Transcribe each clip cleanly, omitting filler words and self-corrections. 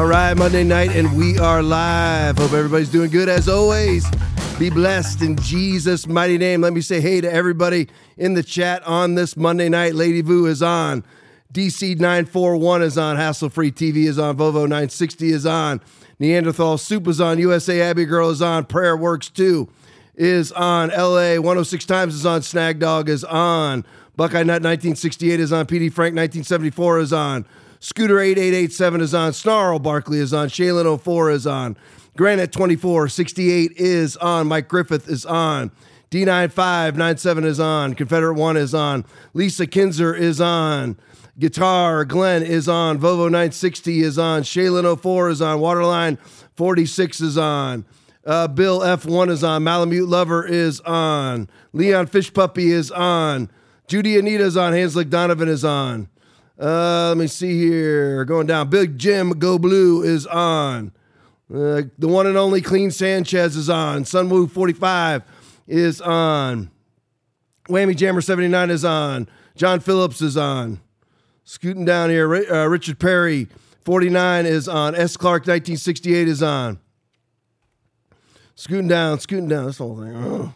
right, Monday night, and we are live. Hope everybody's doing good as always. Be blessed in Jesus' mighty name. Let me say hey to everybody in the chat on this Monday night. Lady Vu is on. DC 941 is on. Hassle Free TV is on. Vovo 960 is on. Neanderthal Soup is on. USA Abbey Girl is on. Prayer Works 2 is on. LA 106 Times is on. Snag Dog is on. Buckeye Nut 1968 is on. PD Frank 1974 is on. Scooter 8887 is on. Snarl Barkley is on. Shaylin 04 is on. Granite 2468 is on. Mike Griffith is on. D9597 is on. Confederate 1 is on. Lisa Kinzer is on. Guitar Glenn is on. Vovo 960 is on. Shaylin 04 is on. Waterline 46 is on. Bill F1 is on. Malamute Lover is on. Leon Fish Puppy is on. Judy Anita is on. Hanslick Donovan is on. Let me see here. Going down. Big Jim Go Blue is on. The one and only Clean Sanchez is on. Sunwoo 45 is on. Whammy Jammer 79 is on. John Phillips is on. Scooting down here. Richard Perry 49 is on. S. Clark 1968 is on. Scooting down. This whole thing. Oh.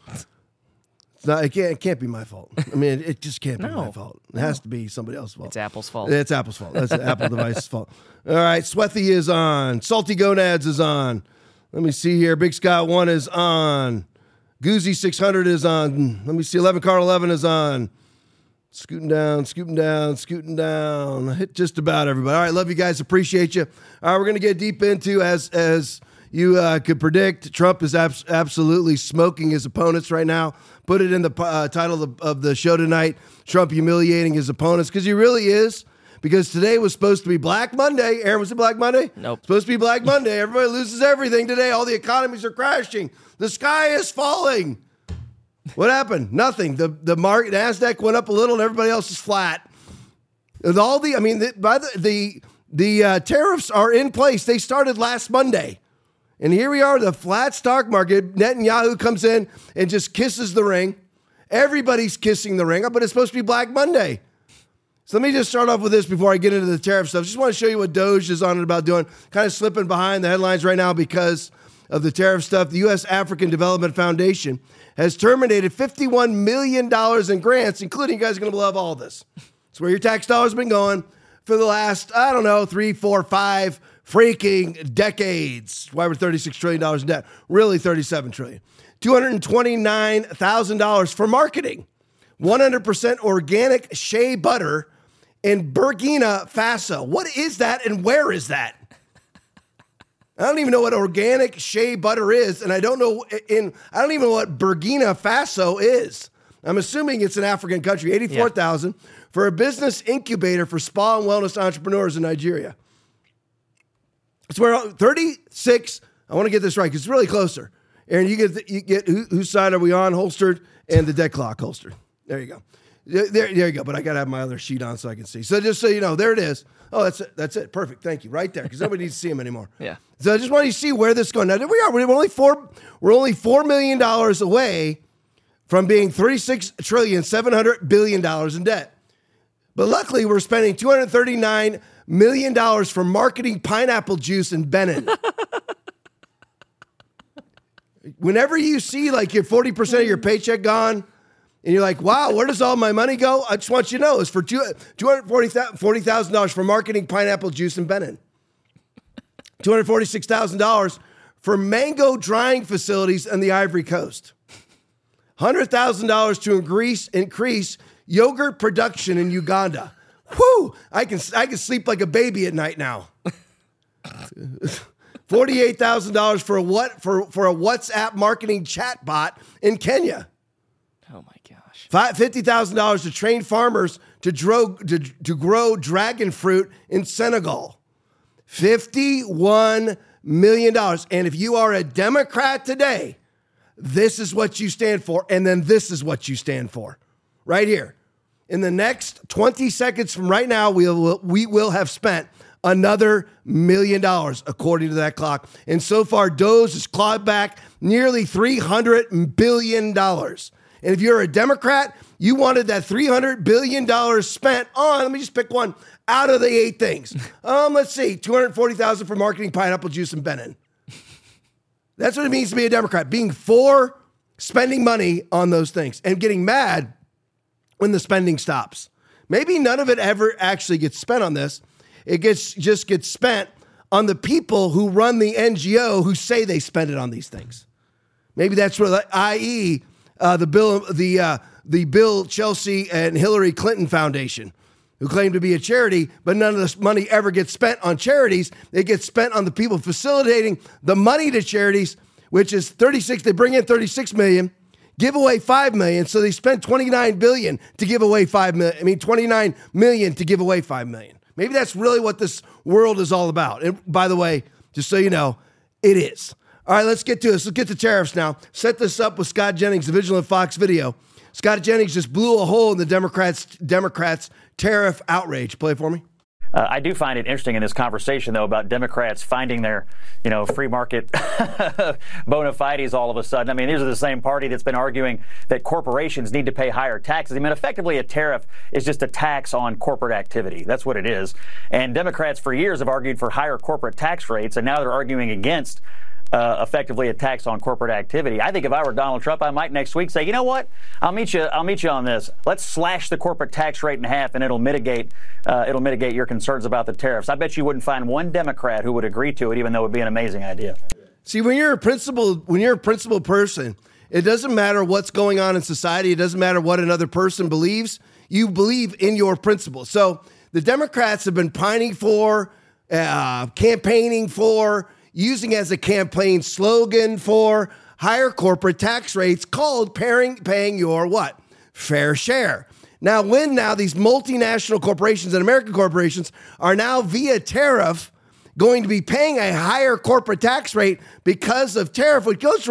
It can't be my fault. I mean, it just can't be my fault. It has to be somebody else's fault. It's Apple's fault. It's Apple's fault. That's the Apple device's fault. All right, Swethy is on. Salty Gonads is on. Let me see here. Big Scott 1 is on. Goozy 600 is on. Let me see. 11 Car 11 is on. Scooting down. Hit just about everybody. All right, love you guys. Appreciate you. All right, we're going to get deep into, as you could predict, Trump is absolutely smoking his opponents right now. Put it in the title of the show tonight, Trump humiliating his opponents, because he really is. Because today was supposed to be Black Monday. Aaron, was it Black Monday? Nope. Supposed to be Black Monday. Everybody loses everything today. All the economies are crashing. The sky is falling. What happened? Nothing. The market, NASDAQ went up a little and everybody else is flat. And the tariffs are in place. They started last Monday. And here we are, the flat stock market. Netanyahu comes in and just kisses the ring. Everybody's kissing the ring, but it's supposed to be Black Monday. So let me just start off with this before I get into the tariff stuff. Just want to show you what Doge is on and about doing. Kind of slipping behind the headlines right now because of the tariff stuff. The U.S. African Development Foundation has terminated $51 million in grants, including, you guys are going to love all this. It's where your tax dollars have been going for the last, 3, 4, 5 freaking decades. Why we're $36 trillion in debt? Really $37 trillion. $229,000 for marketing. 100% organic shea butter in Burkina Faso. What is that and where is that? I don't even know what organic shea butter is, and I don't even know what Burkina Faso is. I'm assuming it's an African country. $84,000 for a business incubator for spa and wellness entrepreneurs in Nigeria. It's where 36. I want to get this right because it's really closer. Aaron, you get whose side are we on? Holstered and the dead clock holstered. There you go. There you go. But I got to have my other sheet on so I can see. So just so you know, there it is. Oh, that's it. Perfect. Thank you. Right there, because nobody needs to see him anymore. Yeah. So I just want you to see where this is going. Now there we are. We're only $4 million away from being $36.7 trillion in debt. But luckily, we're spending $239 million for marketing pineapple juice in Benin. Whenever you see like your 40% of your paycheck gone, and you're like, wow, where does all my money go? I just want you to know it's for $240,000 for marketing pineapple juice in Benin. $246,000 for mango drying facilities on the Ivory Coast. $100,000 to increase yogurt production in Uganda. Whew! I can sleep like a baby at night now. $48,000 for a WhatsApp marketing chatbot in Kenya. Oh my gosh. $50,000 to train farmers to grow dragon fruit in Senegal. $51 million. And if you are a Democrat today, this is what you stand for, and then this is what you stand for. Right here. In the next 20 seconds from right now, we will have spent another $1 million, according to that clock. And so far, Doge has clawed back nearly $300 billion. And if you're a Democrat, you wanted that $300 billion spent on, let me just pick one out of the 8 things. Let's see, $240,000 for marketing pineapple juice and Benin. That's what it means to be a Democrat, being for spending money on those things and getting mad when the spending stops. Maybe none of it ever actually gets spent on this. It just gets spent on the people who run the NGO who say they spend it on these things. Maybe that's where, i.e., the Bill Chelsea and Hillary Clinton Foundation, who claim to be a charity, but none of this money ever gets spent on charities. It gets spent on the people facilitating the money to charities, which is 36. They bring in 36 million, give away 5 million. So they spend 29 billion to give away 5 million. 29 million to give away 5 million. Maybe that's really what this world is all about. And by the way, just so you know, it is. All right, let's get to this. Let's get to tariffs now. Set this up with Scott Jennings, the Vigilant Fox video. Scott Jennings just blew a hole in the Democrats' tariff outrage. Play it for me. I do find it interesting in this conversation, though, about Democrats finding their, free market bona fides all of a sudden. I mean, these are the same party that's been arguing that corporations need to pay higher taxes. I mean, effectively, a tariff is just a tax on corporate activity. That's what it is. And Democrats for years have argued for higher corporate tax rates, and now they're arguing against effectively a tax on corporate activity. I think if I were Donald Trump, I might next week say, you know what? I'll meet you on this. Let's slash the corporate tax rate in half, and it'll mitigate your concerns about the tariffs. I bet you wouldn't find one Democrat who would agree to it, even though it would be an amazing idea. See, when you're a principled person, it doesn't matter what's going on in society. It doesn't matter what another person believes. You believe in your principles. So the Democrats have been pining for, campaigning for, using as a campaign slogan for higher corporate tax rates called paying your what? Fair share. Now, when these multinational corporations and American corporations are now via tariff going to be paying a higher corporate tax rate because of tariff, which goes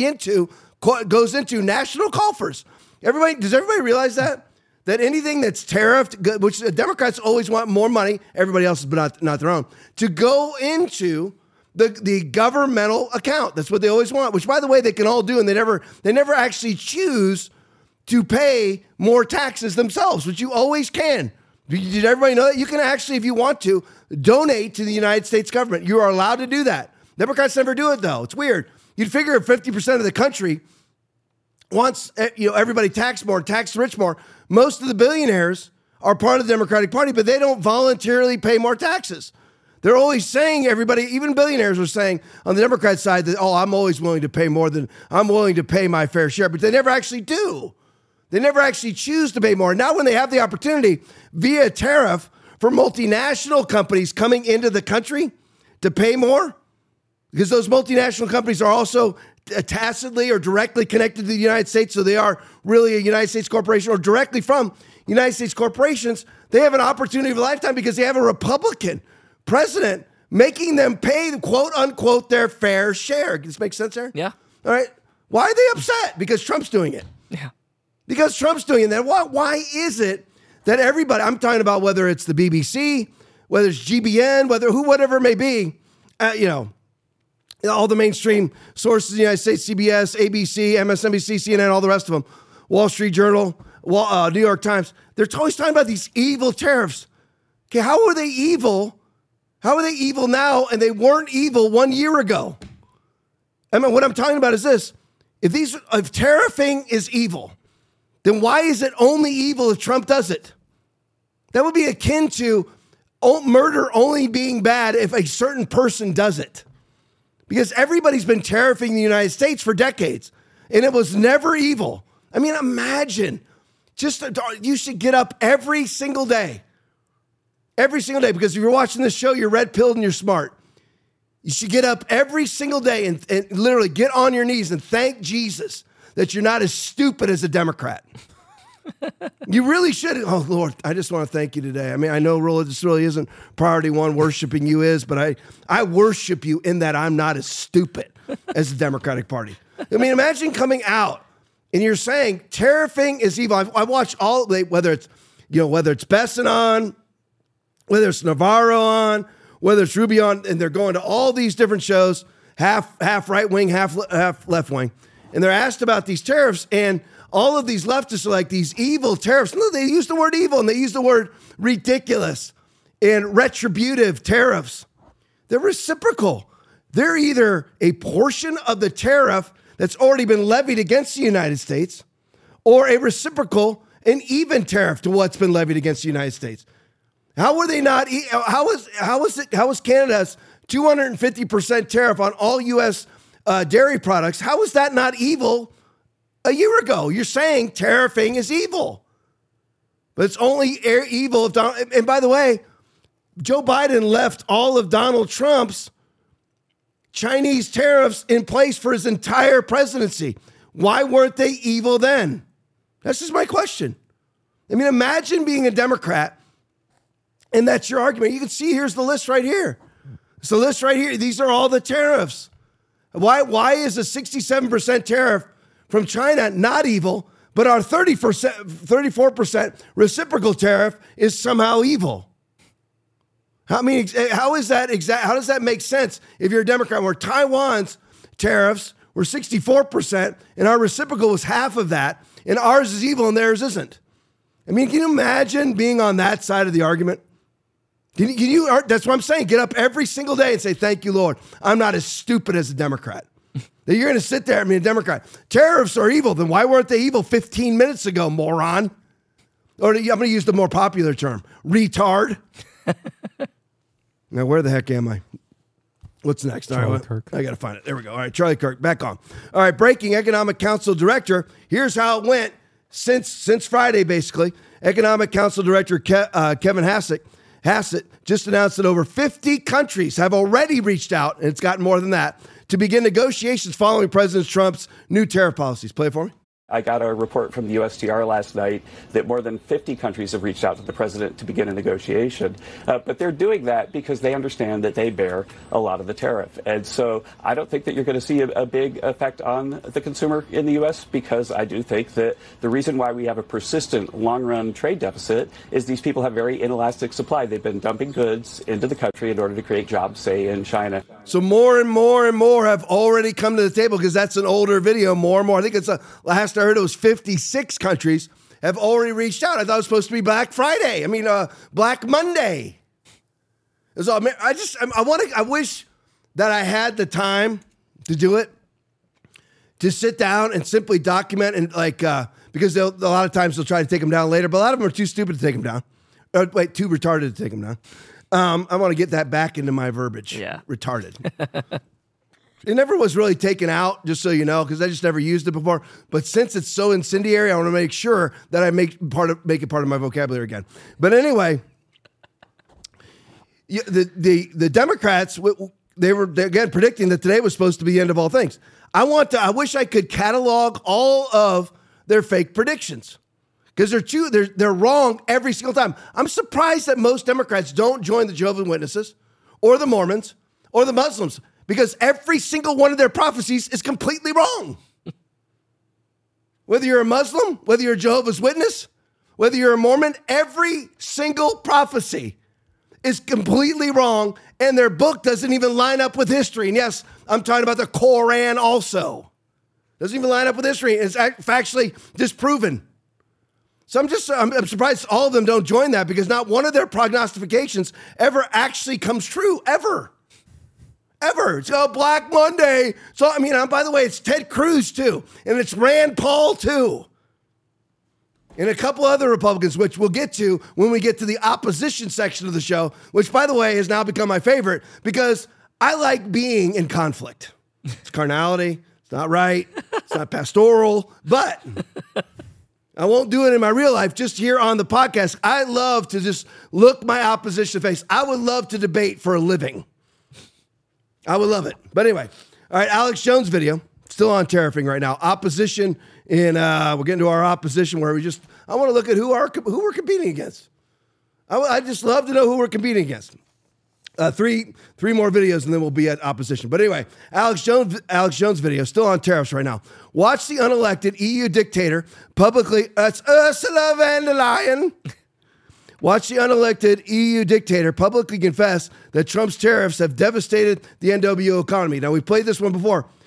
into national coffers. Does everybody realize that? That anything that's tariffed, which the Democrats always want more money, everybody else, but not their own, to go into the governmental account. That's what they always want, which, by the way, they can all do, and they never actually choose to pay more taxes themselves, which you always can. Did everybody know that? You can actually, if you want to, donate to the United States government. You are allowed to do that. Democrats never do it, though. It's weird. You'd figure if 50% of the country wants everybody taxed more, tax rich more. Most of the billionaires are part of the Democratic Party, but they don't voluntarily pay more taxes. They're always saying, everybody, even billionaires were saying on the Democrat side that, I'm always willing to pay more than I'm willing to pay my fair share, but they never actually do. They never actually choose to pay more. Now, when they have the opportunity via tariff for multinational companies coming into the country to pay more, because those multinational companies are also tacitly or directly connected to the United States, so they are really a United States corporation or directly from United States corporations, they have an opportunity of a lifetime because they have a Republican president making them pay, quote unquote, their fair share. Does this make sense, Aaron? Yeah. All right. Why are they upset? Because Trump's doing it. Yeah. Because Trump's doing it. Then why is it that everybody, I'm talking about whether it's the BBC, whether it's GBN, whatever it may be, all the mainstream sources in the United States, CBS, ABC, MSNBC, CNN, all the rest of them, Wall Street Journal, New York Times, they're always talking about these evil tariffs. Okay, how are they evil? How are they evil now and they weren't evil 1 year ago? I mean, what I'm talking about is this. If tariffing is evil, then why is it only evil if Trump does it? That would be akin to murder only being bad if a certain person does it. Because everybody's been tariffing the United States for decades, and it was never evil. I mean, imagine. You should get up every single day. Every single day, because if you're watching this show, you're red-pilled and you're smart. You should get up every single day and literally get on your knees and thank Jesus that you're not as stupid as a Democrat. You really should. Oh, Lord, I just want to thank you today. I mean, I know this really isn't priority one, worshiping you is, but I worship you in that I'm not as stupid as the Democratic Party. I mean, imagine coming out and you're saying tariffing is evil. I watch whether it's Besson on, whether it's Navarro on, whether it's Rubio on, and they're going to all these different shows, half right wing, half left wing. and they're asked about these tariffs, and all of these leftists are like, these evil tariffs. No, they use the word evil, and they use the word ridiculous and retributive tariffs. They're reciprocal. They're either a portion of the tariff that's already been levied against the United States or a reciprocal and even tariff to what's been levied against the United States. How were they not? How was Canada's 250% tariff on all U.S. Dairy products? How is that not evil a year ago? You're saying tariffing is evil, but it's only evil if Donald. And by the way, Joe Biden left all of Donald Trump's Chinese tariffs in place for his entire presidency. Why weren't they evil then? That's just my question. I mean, imagine being a Democrat, and that's your argument. You can see here's the list right here. It's the list right here. These are all the tariffs. Why is a 67% tariff from China not evil, but our 34% reciprocal tariff is somehow evil? How does that make sense if you're a Democrat, where Taiwan's tariffs were 64% and our reciprocal was half of that, and ours is evil and theirs isn't? I mean, can you imagine being on that side of the argument? Can you? That's what I'm saying. Get up every single day and say, thank you, Lord. I'm not as stupid as a Democrat. That you're going to sit there and be a Democrat. Tariffs are evil. Then why weren't they evil 15 minutes ago, moron? Or I'm going to use the more popular term, retard. Now, where the heck am I? What's next? Charlie Kirk. I got to find it. There we go. All right, Charlie Kirk, back on. All right, breaking Economic Council Director. Here's how it went since Friday, basically. Economic Council Director Kevin Hassett just announced that over 50 countries have already reached out, and it's gotten more than that, to begin negotiations following President Trump's new tariff policies. Play it for me. I got a report from the USTR last night that more than 50 countries have reached out to the president to begin a negotiation. But they're doing that because they understand that they bear a lot of the tariff. And so I don't think that you're going to see a big effect on the consumer in the U.S., because I do think that the reason why we have a persistent long-run trade deficit is these people have very inelastic supply. They've been dumping goods into the country in order to create jobs, say, in China. So more and more and more have already come to the table, because that's an older video. More and more. I think it's last I heard it was 56 countries have already reached out. I thought it was supposed to be Black Friday. I mean, Black Monday. So, I wish that I had the time to do it, to sit down and simply document and because a lot of times they'll try to take them down later, but a lot of them are too stupid to take them down. Too retarded to take them down. I want to get that back into my verbiage. Yeah. Retarded. It never was really taken out, just so you know, because I just never used it before. But since it's so incendiary, I want to make sure that I make it part of my vocabulary again. But anyway, the Democrats, they were again predicting that today was supposed to be the end of all things. I wish I could catalog all of their fake predictions, because they're wrong every single time. I'm surprised that most Democrats don't join the Jehovah's Witnesses or the Mormons or the Muslims, because every single one of their prophecies is completely wrong. Whether you're a Muslim, whether you're a Jehovah's Witness, whether you're a Mormon, every single prophecy is completely wrong, and their book doesn't even line up with history. And yes, I'm talking about the Quran also. Doesn't even line up with history. It's factually disproven. So I'm surprised all of them don't join that, because not one of their prognostications ever actually comes true, ever. It's Black Monday. So, by the way, it's Ted Cruz too. And it's Rand Paul too. And a couple other Republicans, which we'll get to when we get to the opposition section of the show, which, by the way, has now become my favorite, because I like being in conflict. It's carnality. It's not right. It's not pastoral. But I won't do it in my real life, just here on the podcast. I love to just look my opposition in the face. I would love to debate for a living. I would love it. But anyway, all right, Alex Jones video, still on tariffing right now. Opposition, we're getting to our opposition, where I want to look at who we're competing against. I just love to know who we're competing against. Three more videos, and then we'll be at opposition. But anyway, Alex Jones video, still on tariffs right now. Watch the unelected EU dictator publicly, that's Ursula von der Leyen. Watch the unelected EU dictator publicly confess that Trump's tariffs have devastated the NWO economy. Now, we've played this one before.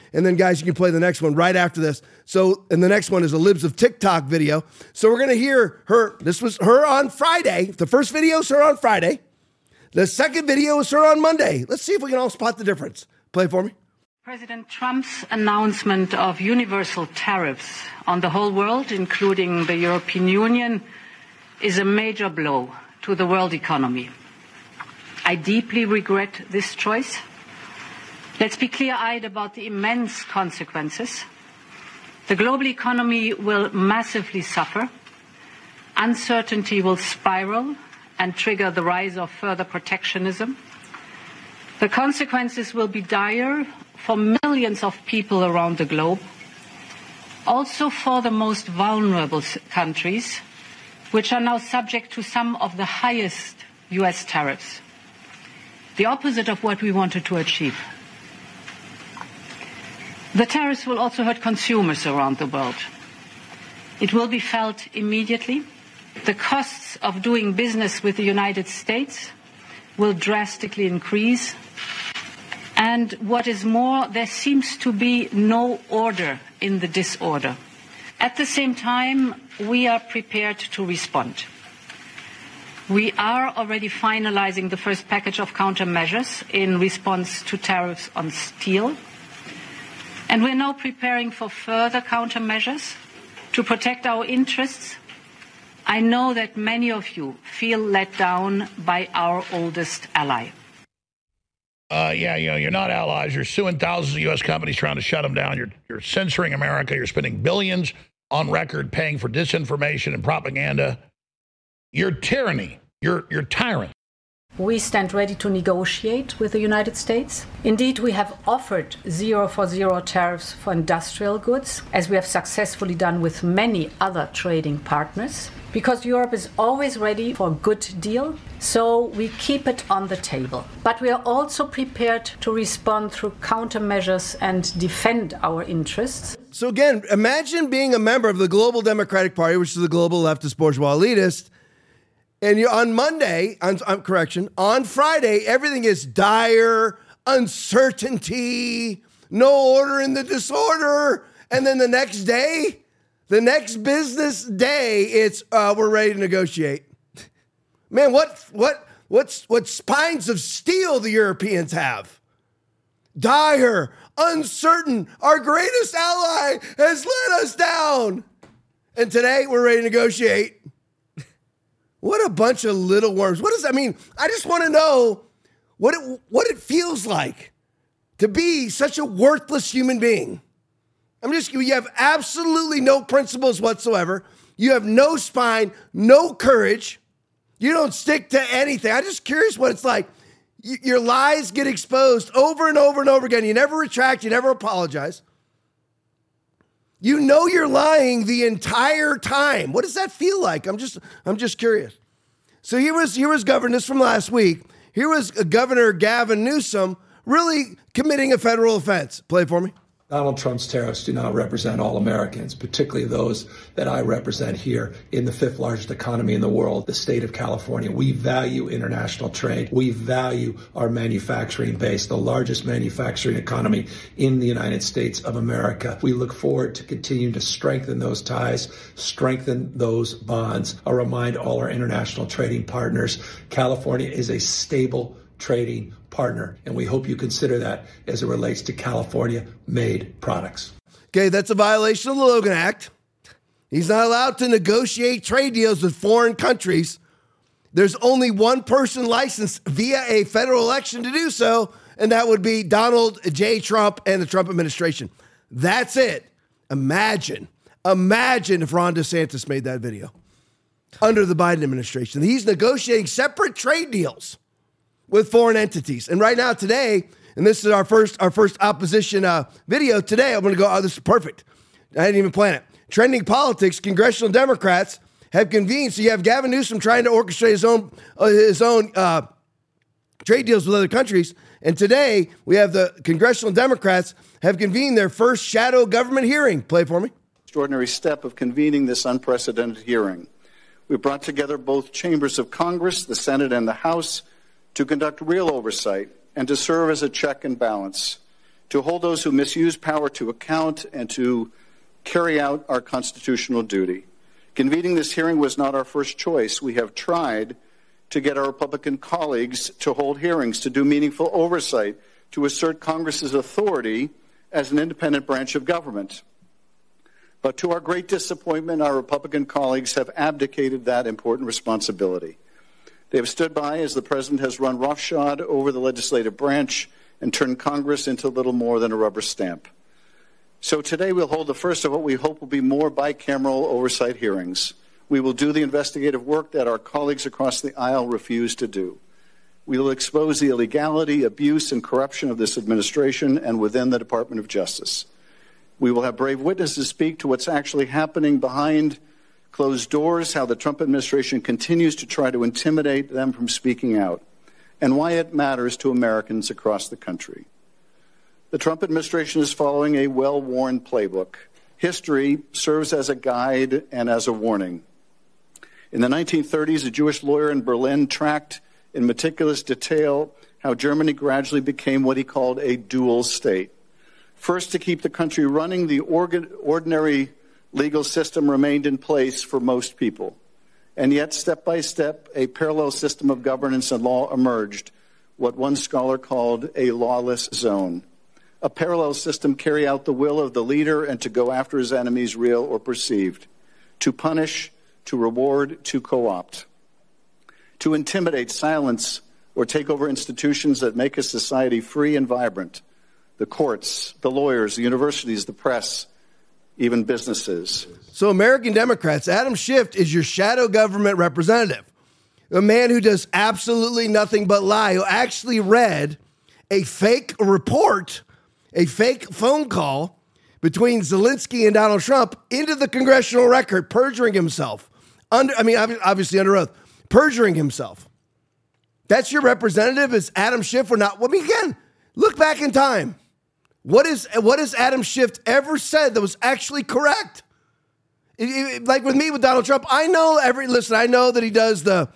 And then, guys, you can play the next one right after this. So, and the next one is a Libs of TikTok video. So we're going to hear her. This was her on Friday. The first video is her on Friday. The second video is her on Monday. Let's see if we can all spot the difference. Play it for me. President Trump's announcement of universal tariffs on the whole world, including the European Union, is a major blow to the world economy. I deeply regret this choice. Let's be clear-eyed about the immense consequences. The global economy will massively suffer. Uncertainty will spiral and trigger the rise of further protectionism. The consequences will be dire for millions of people around the globe, also for the most vulnerable countries, which are now subject to some of the highest U.S. tariffs. The opposite of what we wanted to achieve. The tariffs will also hurt consumers around the world. It will be felt immediately. The costs of doing business with the United States will drastically increase. And what is more, there seems to be no order in the disorder. At the same time, we are prepared to respond. We are already finalizing the first package of countermeasures in response to tariffs on steel. And we're now preparing for further countermeasures to protect our interests. I know that many of you feel let down by our oldest ally. You're not allies. You're suing thousands of U.S. companies trying to shut them down. You're censoring America. You're spending billions on record paying for disinformation and propaganda. You're tyranny. You're tyrant. We stand ready to negotiate with the United States. Indeed, we have offered 0 for 0 tariffs for industrial goods, as we have successfully done with many other trading partners, because Europe is always ready for a good deal, so we keep it on the table. But we are also prepared to respond through countermeasures and defend our interests. So again, imagine being a member of the Global Democratic Party, which is the global leftist bourgeois elitist, and you on Monday, on Friday, everything is dire, uncertainty, no order in the disorder. And then the next day, the next business day, it's we're ready to negotiate. Man, what spines of steel the Europeans have. Dire, uncertain, our greatest ally has let us down. And today we're ready to negotiate. What a bunch of little worms. What does that mean? I just want to know what it feels like to be such a worthless human being. You have absolutely no principles whatsoever. You have no spine, no courage. You don't stick to anything. I'm just curious what it's like. Your lies get exposed over and over and over again. You never retract. You never apologize. You know you're lying the entire time. What does that feel like? I'm just curious. So here was Governor, this from last week. Here was Governor Gavin Newsom really committing a federal offense. Play it for me. Donald Trump's tariffs do not represent all Americans, particularly those that I represent here in the 5th largest economy in the world, the state of California. We value international trade. We value our manufacturing base, the largest manufacturing economy in the United States of America. We look forward to continuing to strengthen those ties, strengthen those bonds. I'll remind all our international trading partners, California is a stable trading partner, and we hope you consider that as it relates to California-made products. Okay, that's a violation of the Logan Act. He's not allowed to negotiate trade deals with foreign countries. There's only one person licensed via a federal election to do so, and that would be Donald J. Trump and the Trump administration. That's it. Imagine if Ron DeSantis made that video under the Biden administration. He's negotiating separate trade deals with foreign entities. And right now, today, and this is our first opposition video today, I'm going to go, oh, this is perfect. I didn't even plan it. Trending politics, congressional Democrats have convened. So you have Gavin Newsom trying to orchestrate his own trade deals with other countries. And today, we have the congressional Democrats have convened their first shadow government hearing. Play for me. Extraordinary step of convening this unprecedented hearing. We brought together both chambers of Congress, the Senate and the House, to conduct real oversight and to serve as a check and balance. to hold those who misuse power to account, and to carry out our constitutional duty. Convening this hearing was not our first choice. We have tried to get our Republican colleagues to hold hearings, to do meaningful oversight, to assert Congress's authority as an independent branch of government. But to our great disappointment, our Republican colleagues have abdicated that important responsibility. They have stood by as the president has run roughshod over the legislative branch and turned Congress into little more than a rubber stamp. So today we'll hold the first of what we hope will be more bicameral oversight hearings. We will do the investigative work that our colleagues across the aisle refuse to do. We will expose the illegality, abuse, and corruption of this administration and within the Department of Justice. We will have brave witnesses speak to what's actually happening behind closed doors, how the Trump administration continues to try to intimidate them from speaking out, and why it matters to Americans across the country. The Trump administration is following a well-worn playbook. History serves as a guide and as a warning. In the 1930s, a Jewish lawyer in Berlin tracked in meticulous detail how Germany gradually became what he called a dual state. First, to keep the country running, the ordinary legal system remained in place for most people. And yet, step by step, a parallel system of governance and law emerged, what one scholar called a lawless zone. A parallel system carry out the will of the leader and to go after his enemies, real or perceived, to punish, to reward, to co-opt, to intimidate, silence, or take over institutions that make a society free and vibrant, the courts, the lawyers, the universities, the press, even businesses. So American Democrats, Adam Schiff is your shadow government representative, a man who does absolutely nothing but lie, who actually read a fake report, a fake phone call between Zelensky and Donald Trump into the congressional record, perjuring himself. Obviously under oath, perjuring himself. That's your representative is Adam Schiff or not? Well, again, look back in time. What has Adam Schiff ever said that was actually correct? Like with me with Donald Trump, I know that he does the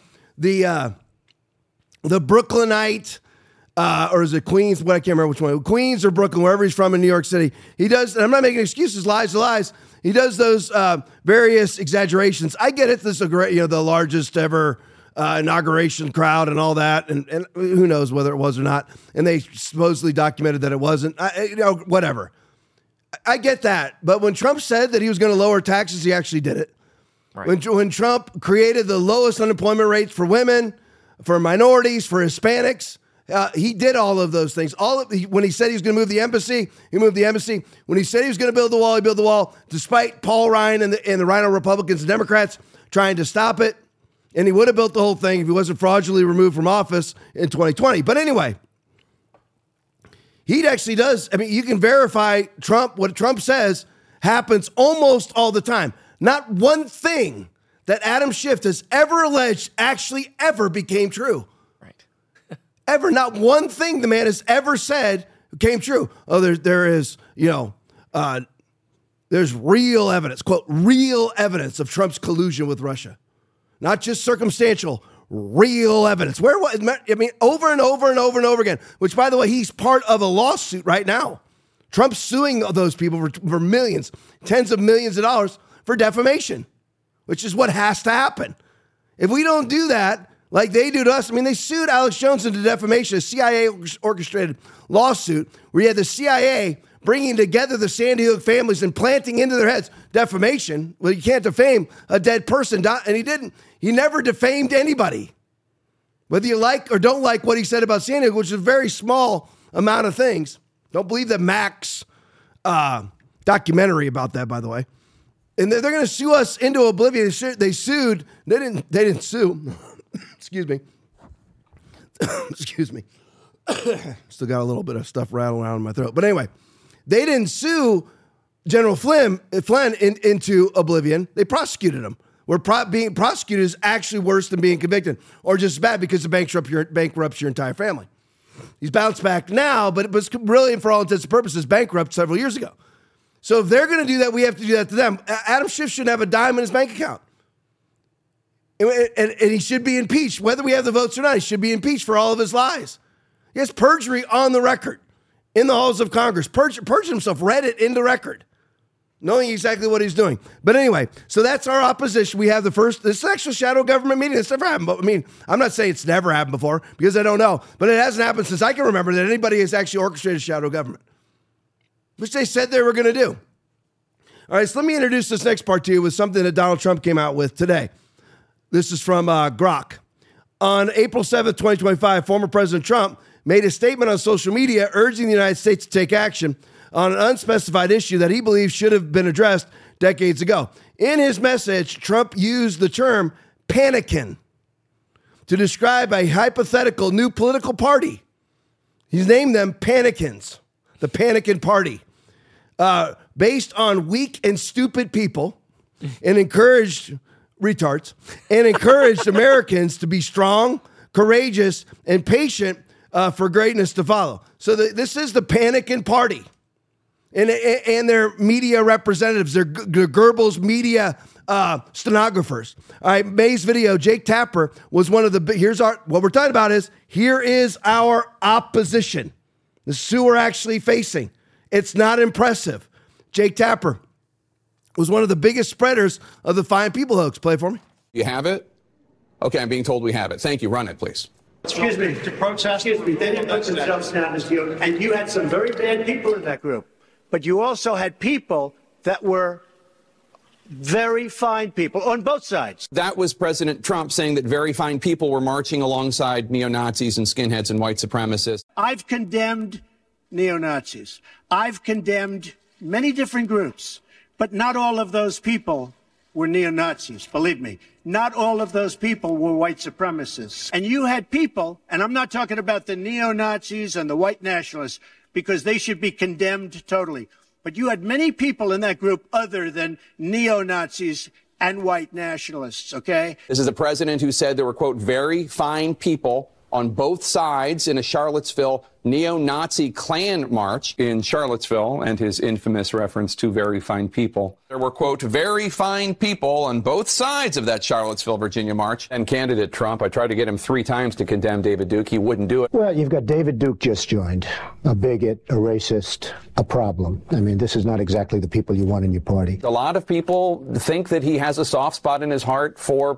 Brooklynite, or is it Queens? What I can't remember which one. Queens or Brooklyn, wherever he's from in New York City. He does, and I'm not making excuses, lies are lies. He does those various exaggerations. I get it. This is a great, the largest ever inauguration crowd and all that, and who knows whether it was or not. And they supposedly documented that it wasn't. Whatever. I get that. But when Trump said that he was going to lower taxes, he actually did it. Right. When Trump created the lowest unemployment rates for women, for minorities, for Hispanics, he did all of those things. When he said he was going to move the embassy, he moved the embassy. When he said he was going to build the wall, he built the wall, despite Paul Ryan and the Rhino Republicans and Democrats trying to stop it. And he would have built the whole thing if he wasn't fraudulently removed from office in 2020. But anyway, he actually does. You can verify Trump. What Trump says happens almost all the time. Not one thing that Adam Schiff has ever alleged actually ever became true. Right. Ever. Not one thing the man has ever said came true. Oh, there's real evidence, quote, real evidence of Trump's collusion with Russia. Not just circumstantial, real evidence. Over and over and over and over again, which, by the way, he's part of a lawsuit right now. Trump's suing those people for millions, tens of millions of dollars for defamation, which is what has to happen. If we don't do that, like they do to us, they sued Alex Jones into defamation, a CIA-orchestrated lawsuit where you had the CIA bringing together the Sandy Hook families and planting into their heads defamation. Well, you can't defame a dead person, and he didn't. He never defamed anybody. Whether you like or don't like what he said about Sandy Hook, which is a very small amount of things. Don't believe the Max documentary about that, by the way. And they're going to sue us into oblivion. They sued. They didn't sue. Excuse me. Excuse me. Still got a little bit of stuff rattling around in my throat. But anyway, they didn't sue General Flynn into oblivion. They prosecuted him. Where being prosecuted is actually worse than being convicted, or just bad because it bankrupts your entire family. He's bounced back now, but it was really, for all intents and purposes, bankrupt several years ago. So if they're going to do that, we have to do that to them. Adam Schiff shouldn't have a dime in his bank account. And he should be impeached. Whether we have the votes or not, he should be impeached for all of his lies. He has perjury on the record. in the halls of Congress, perjured himself, read it in the record, knowing exactly what he's doing. But anyway, so that's our opposition. We have this is actual shadow government meeting. It's never happened. But I mean, I'm not saying it's never happened before because I don't know. But it hasn't happened since I can remember that anybody has actually orchestrated shadow government, which they said they were going to do. All right, so let me introduce this next part to you with something that Donald Trump came out with today. This is from Grok. On April 7th, 2025, former President Trump made a statement on social media urging the United States to take action on an unspecified issue that he believes should have been addressed decades ago. In his message, Trump used the term panicking to describe a hypothetical new political party. He's named them Panicins, the Panicking Party, based on weak and stupid people and encouraged Americans to be strong, courageous, and patient for greatness to follow. So this is the Panicking Party. And their media representatives, their Goebbels media stenographers. All right, May's video, Jake Tapper was one of the, what we're talking about is, here is our opposition. This is who we're actually facing. It's not impressive. Jake Tapper was one of the biggest spreaders of the Fine People hoax. Play it for me. You have it? Okay, I'm being told we have it. Thank you. Run it, please. Excuse me, to protest? Excuse me, they didn't put themselves down as you, and you had some very bad people in that group. But you also had people that were very fine people on both sides. That was President Trump saying that very fine people were marching alongside neo-Nazis and skinheads and white supremacists. I've condemned neo-Nazis. I've condemned many different groups, but not all of those people were neo-Nazis, believe me. Not all of those people were white supremacists. And you had people, and I'm not talking about the neo-Nazis and the white nationalists, because they should be condemned totally. But you had many people in that group other than neo-Nazis and white nationalists, okay? This is a president who said there were, quote, very fine people on both sides in a Charlottesville neo-Nazi Klan march in Charlottesville, and his infamous reference to very fine people. There were, quote, very fine people on both sides of that Charlottesville, Virginia march. And candidate Trump, I tried to get him 3 times to condemn David Duke. He wouldn't do it. Well, you've got David Duke just joined, a bigot, a racist, a problem. I mean, this is not exactly the people you want in your party. A lot of people think that he has a soft spot in his heart for,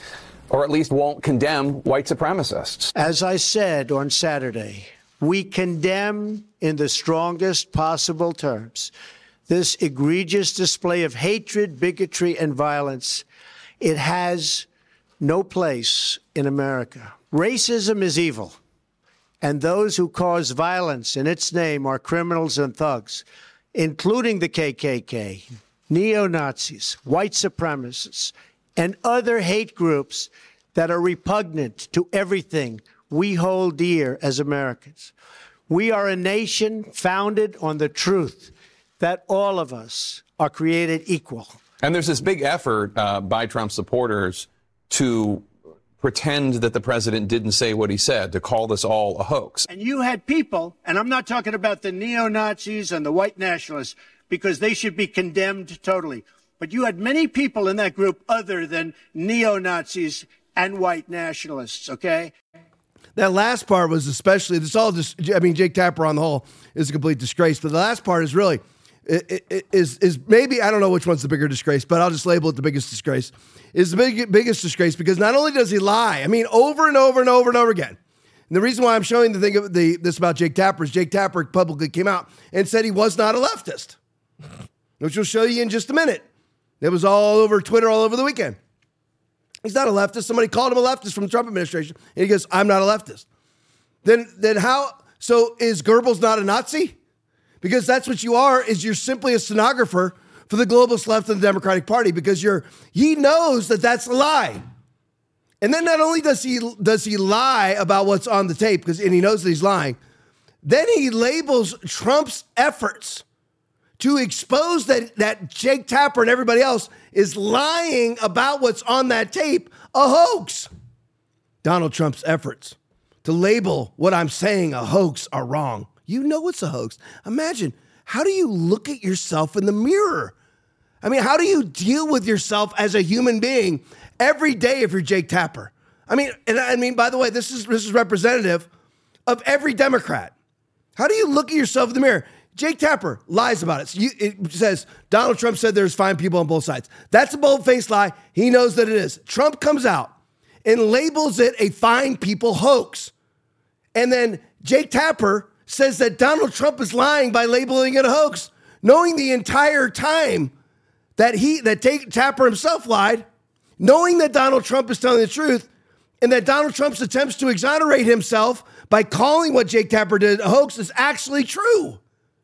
or at least won't condemn, white supremacists. As I said on Saturday, we condemn in the strongest possible terms this egregious display of hatred, bigotry, and violence. It has no place in America. Racism is evil, and those who cause violence in its name are criminals and thugs, including the KKK, neo-Nazis, white supremacists, and other hate groups that are repugnant to everything we hold dear as Americans. We are a nation founded on the truth that all of us are created equal. And there's this big effort by Trump supporters to pretend that the president didn't say what he said, to call this all a hoax. And you had people, and I'm not talking about the neo-Nazis and the white nationalists, because they should be condemned totally. But you had many people in that group other than neo-Nazis and white nationalists, okay? That last part was especially, this all just, I mean, Jake Tapper on the whole is a complete disgrace, but the last part is really, is maybe, I don't know which one's the bigger disgrace, but I'll just label it the biggest disgrace, is the biggest disgrace because not only does he lie, I mean, over and over and over and over again. And the reason why I'm showing the thing of this about Jake Tapper is Jake Tapper publicly came out and said he was not a leftist, which we'll show you in just a minute. It was all over Twitter all over the weekend. He's not a leftist. Somebody called him a leftist from the Trump administration. And he goes, I'm not a leftist. Then how? So is Goebbels not a Nazi? Because that's what you are, is you're simply a stenographer for the globalist left of the Democratic Party because he knows that that's a lie. And then not only does he lie about what's on the tape, and he knows that he's lying, then he labels Trump's efforts to expose that Jake Tapper and everybody else is lying about what's on that tape a hoax. Donald Trump's efforts to label what I'm saying a hoax are wrong. You know it's a hoax. Imagine, how do you look at yourself in the mirror? I mean, how do you deal with yourself as a human being every day if you're Jake Tapper? I mean, by the way, this is representative of every Democrat. How do you look at yourself in the mirror? Jake Tapper lies about it. So it says Donald Trump said there's fine people on both sides. That's a bold-faced lie. He knows that it is. Trump comes out and labels it a fine people hoax. And then Jake Tapper says that Donald Trump is lying by labeling it a hoax, knowing the entire time that Tapper himself lied, knowing that Donald Trump is telling the truth, and that Donald Trump's attempts to exonerate himself by calling what Jake Tapper did a hoax is actually true.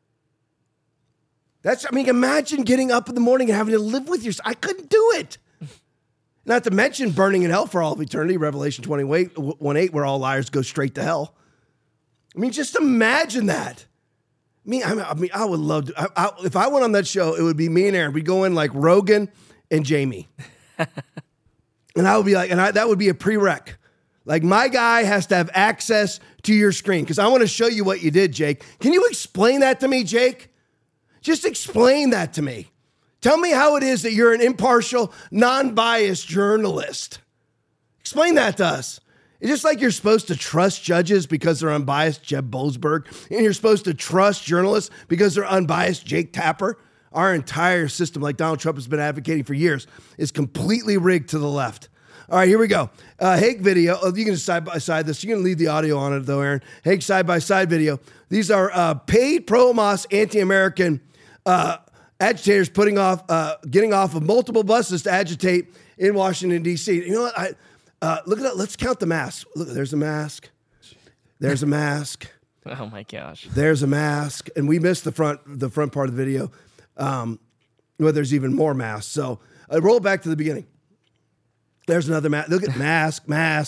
Imagine getting up in the morning and having to live with yourself. I couldn't do it. Not to mention burning in hell for all of eternity, Revelation 21:8, where all liars go straight to hell. Just imagine that. I would love to. If I went on that show, it would be me and Aaron. We'd go in like Rogan and Jamie. And I would be like, that would be a prereq. Like, my guy has to have access to your screen because I want to show you what you did, Jake. Can you explain that to me, Jake? Just explain that to me. Tell me how it is that you're an impartial, non-biased journalist. Explain that to us. It's just like you're supposed to trust judges because they're unbiased, Jeb Boasberg, and you're supposed to trust journalists because they're unbiased, Jake Tapper. Our entire system, like Donald Trump has been advocating for years, is completely rigged to the left. All right, here we go. Hake video. Oh, you can just side-by-side this. You can leave the audio on it, though, Aaron. Hake side-by-side video. These are paid pro-Hamas, anti-American agitators getting off of multiple buses to agitate in Washington, D.C. You know what? Look at that. Let's count the masks. Look, there's a mask. There's a mask. Oh, my gosh. There's a mask. And we missed the front part of the video. Well, there's even more masks. So roll back to the beginning. There's another mask. Look at mask.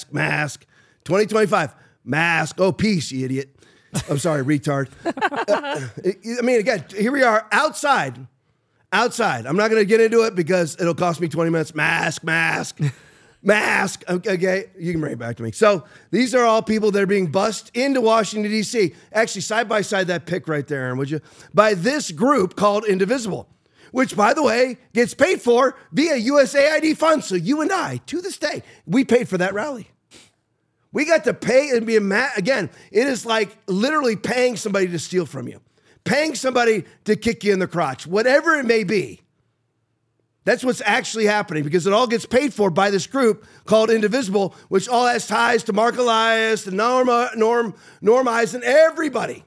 2025, mask. Oh, peace, you idiot. I'm sorry, retard. Again, here we are outside. I'm not going to get into it because it'll cost me 20 minutes. Mask. Okay, you can bring it back to me. So these are all people that are being bussed into Washington, D.C. Actually, side by side that pic right there, Aaron, would you? By this group called Indivisible, which, by the way, gets paid for via USAID funds. So you and I, to this day, we paid for that rally. We got to pay and be again, it is like literally paying somebody to steal from you, paying somebody to kick you in the crotch, whatever it may be. That's what's actually happening because it all gets paid for by this group called Indivisible, which all has ties to Mark Elias, and Norm Eisen, everybody.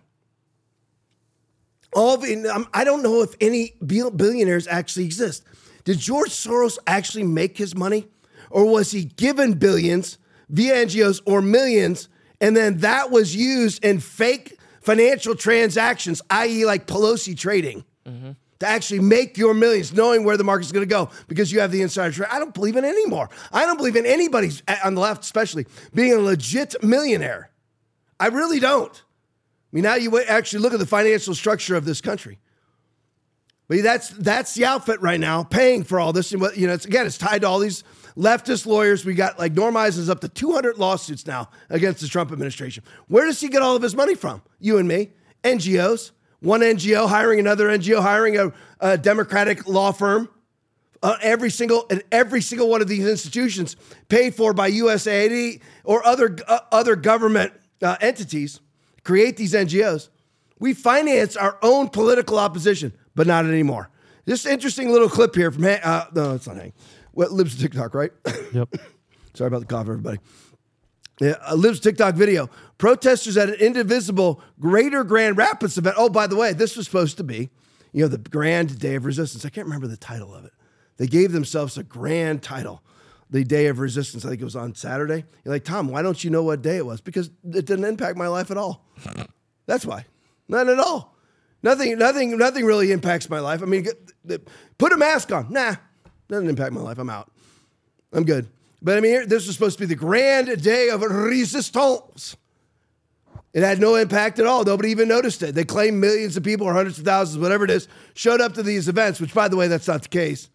I don't know if any billionaires actually exist. Did George Soros actually make his money? Or was he given billions via NGOs or millions, and then that was used in fake financial transactions, i.e. like Pelosi trading, to actually make your millions, knowing where the market's going to go because you have the insider trade? I don't believe in it anymore. I don't believe in anybody on the left, especially, being a legit millionaire. I really don't. Now you actually look at the financial structure of this country. But that's the outfit right now, paying for all this. And it's tied to all these leftist lawyers. We got like Norm Eisen's up to 200 lawsuits now against the Trump administration. Where does he get all of his money from? You and me, NGOs. One NGO hiring another NGO, hiring a Democratic law firm. Every single one of these institutions paid for by USAID or other government entities create these NGOs. We finance our own political opposition, but not anymore. This interesting little clip here from no, it's not Hank. What lives TikTok, right? Yep. Sorry about the cough, everybody. Yeah, Liv's TikTok video. Protesters at an Indivisible Greater Grand Rapids event. Oh, by the way, this was supposed to be, the Grand Day of Resistance. I can't remember the title of it. They gave themselves a grand title, the Day of Resistance. I think it was on Saturday. You're like, Tom, why don't you know what day it was? Because it didn't impact my life at all. That's why. Not at all. Nothing really impacts my life. Put a mask on. Nah, doesn't impact my life. I'm out. I'm good. But this was supposed to be the Grand Day of Resistance. It had no impact at all. Nobody even noticed it. They claim millions of people or hundreds of thousands, whatever it is, showed up to these events, which, by the way, that's not the case.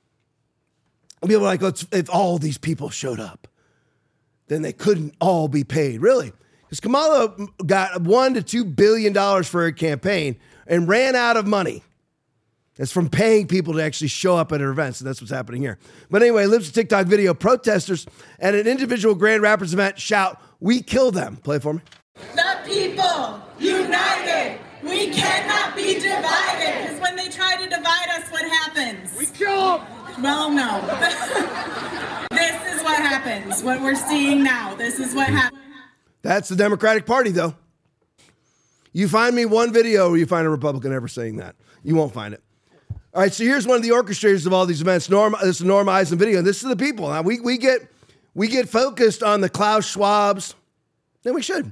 And people are like, if all these people showed up, then they couldn't all be paid. Really? Because Kamala got $1 to $2 billion for her campaign and ran out of money. It's from paying people to actually show up at her events, and that's what's happening here. But anyway, Liv's TikTok video. Protesters at an individual Grand Rapids event shout, "We kill them." Play it for me. Not people united. We cannot be divided. Because when they try to divide us, what happens? We kill them. Well, no. This is what happens. What we're seeing now. This is what happens. That's the Democratic Party, though. You find me one video where you find a Republican ever saying that. You won't find it. All right, so here's one of the orchestrators of all these events. This is Norm Eisen video, and this is the people. Now, we get focused on the Klaus Schwabs, and we should.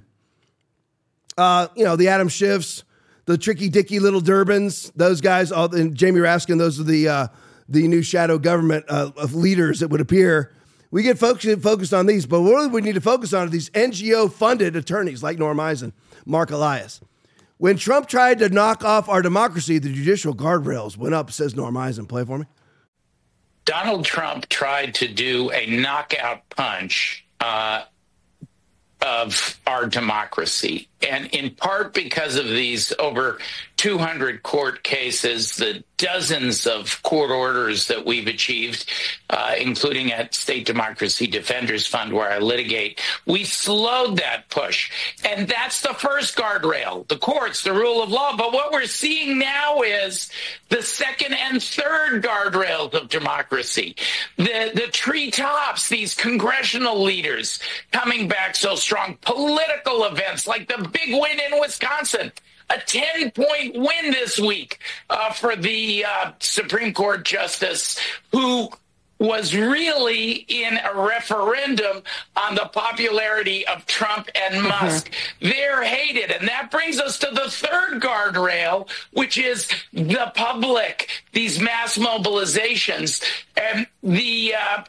The Adam Schiffs, the Tricky Dicky Little Durbins, those guys, and Jamie Raskin, those are the new shadow government of leaders that would appear. We get focused on these, but what we need to focus on are these NGO-funded attorneys like Norm Eisen, Mark Elias. When Trump tried to knock off our democracy, the judicial guardrails went up, says Norm Eisen. Play for me. Donald Trump tried to do a knockout punch of our democracy. And in part because of these over 200 court cases, the dozens of court orders that we've achieved, including at State Democracy Defenders Fund, where I litigate, we slowed that push. And that's the first guardrail, the courts, the rule of law. But what we're seeing now is the second and third guardrails of democracy. The treetops, these congressional leaders coming back so strong, political events like the big win in Wisconsin, a 10-point win this week for the Supreme Court justice who was really in a referendum on the popularity of Trump and Musk. They're hated. And that brings us to the third guardrail, which is the public, these mass mobilizations. And the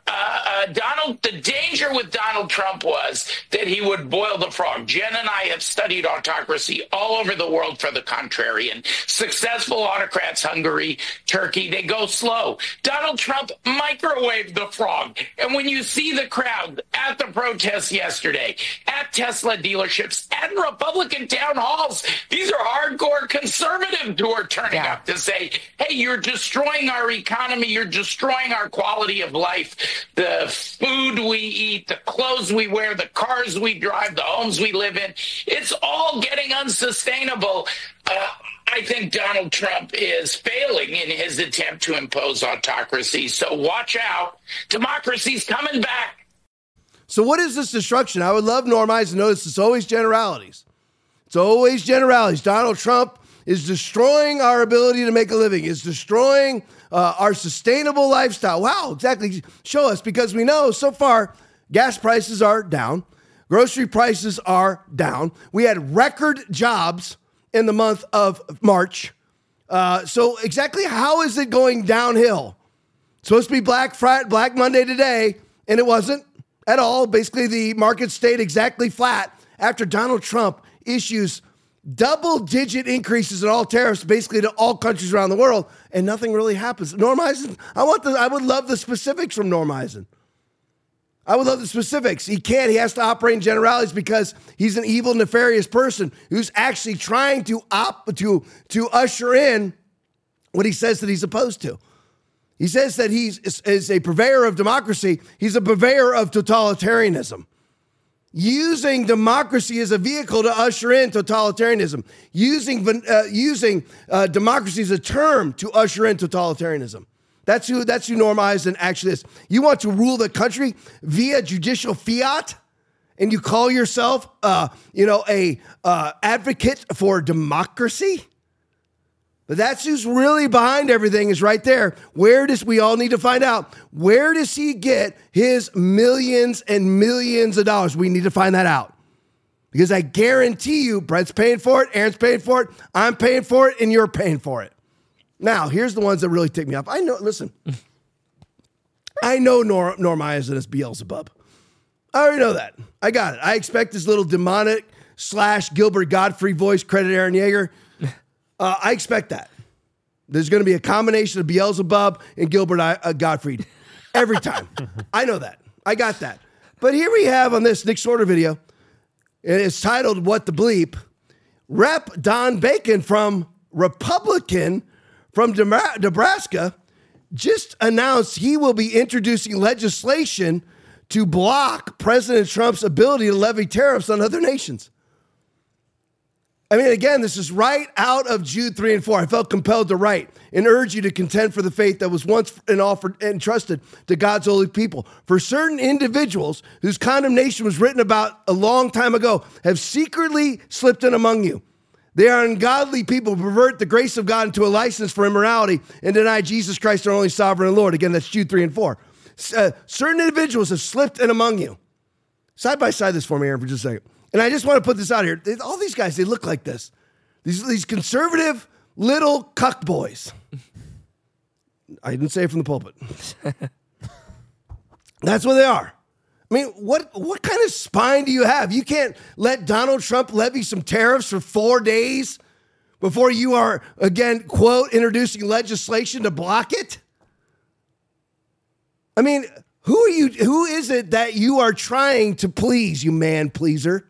danger with Donald Trump was that he would boil the frog. Jen and I have studied autocracy all over the world for the contrary. And successful autocrats, Hungary, Turkey, they go slow. Donald Trump microwaved the frog. And when you see the crowd at the protests yesterday, at Tesla dealerships, at Republican town halls, these are hardcore conservatives who are turning up to say, hey, you're destroying our economy, you're destroying our quality of life, the food we eat, the clothes we wear, the cars we drive, the homes we live in. It's all getting unsustainable. I think Donald Trump is failing in his attempt to impose autocracy. So watch out. Democracy's coming back. So what is this destruction? I would love Norm Eisen to notice it's always generalities. It's always generalities. Donald Trump is destroying our ability to make a living, is destroying our sustainable lifestyle. Wow, exactly. Show us, because we know so far gas prices are down. Grocery prices are down. We had record jobs in the month of March. So exactly how is it going downhill? It's supposed to be Black Monday today, and it wasn't at all. Basically, the market stayed exactly flat after Donald Trump issues double-digit increases in all tariffs, basically to all countries around the world, and nothing really happens. Norm Eisen, I would love the specifics from Norm Eisen. I would love the specifics. He can't. He has to operate in generalities because he's an evil, nefarious person who's actually trying to usher in what he says that he's opposed to. He says that he is a purveyor of democracy. He's a purveyor of totalitarianism. Using democracy as a vehicle to usher in totalitarianism. Using democracy as a term to usher in totalitarianism. That's who Norm Eisen actually is. You want to rule the country via judicial fiat, and you call yourself, a advocate for democracy? But that's who's really behind everything, is right there. We all need to find out, where does he get his millions and millions of dollars? We need to find that out. Because I guarantee you, Brett's paying for it, Aaron's paying for it, I'm paying for it, and you're paying for it. Now, here's the ones that really tick me off. I know Norm Eisen is Beelzebub. I already know that. I got it. I expect this little demonic / Gilbert Gottfried voice, credit Aaron Yeager. I expect that. There's going to be a combination of Beelzebub and Gilbert Gottfried every time. I know that. I got that. But here we have on this Nick Sorter video, and it's titled, What the Bleep? Rep. Don Bacon from Republican from Nebraska just announced he will be introducing legislation to block President Trump's ability to levy tariffs on other nations. I mean, again, this is right out of Jude 3 and 4. I felt compelled to write and urge you to contend for the faith that was once and offered and entrusted to God's holy people. For certain individuals whose condemnation was written about a long time ago have secretly slipped in among you. They are ungodly people who pervert the grace of God into a license for immorality and deny Jesus Christ, our only sovereign and Lord. Again, that's Jude 3 and 4. Certain individuals have slipped in among you. Side by side this for me, Aaron, for just a second. And I just want to put this out here. All these guys, they look like this. These conservative little cuck boys. I didn't say it from the pulpit. That's what they are. I mean, what kind of spine do you have? You can't let Donald Trump levy some tariffs for 4 days before you are, again, quote, introducing legislation to block it? I mean, who is it that you are trying to please, you man pleaser?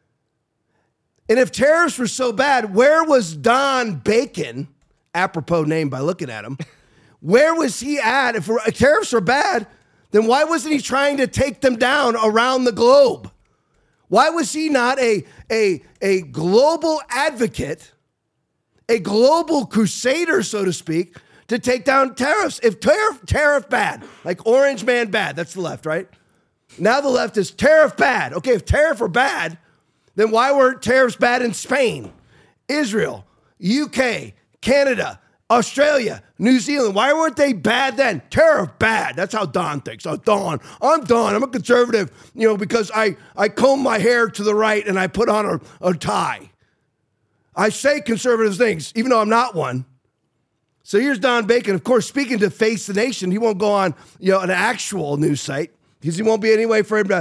And if tariffs were so bad, where was Don Bacon, apropos name by looking at him, where was he at? If tariffs are bad, then why wasn't he trying to take them down around the globe? Why was he not a global advocate, a global crusader, so to speak, to take down tariffs? If tariff bad, like Orange Man bad, that's the left, right? Now the left is tariff bad. Okay, if tariff are bad, then why weren't tariffs bad in Spain, Israel, UK, Canada, Australia, New Zealand? Why weren't they bad then? Tariff bad. That's how Don thinks. Oh, Don, I'm Don. I'm a conservative, because I comb my hair to the right and I put on a tie. I say conservative things, even though I'm not one. So here's Don Bacon, of course, speaking to Face the Nation. He won't go on, an actual news site because he won't be any way for him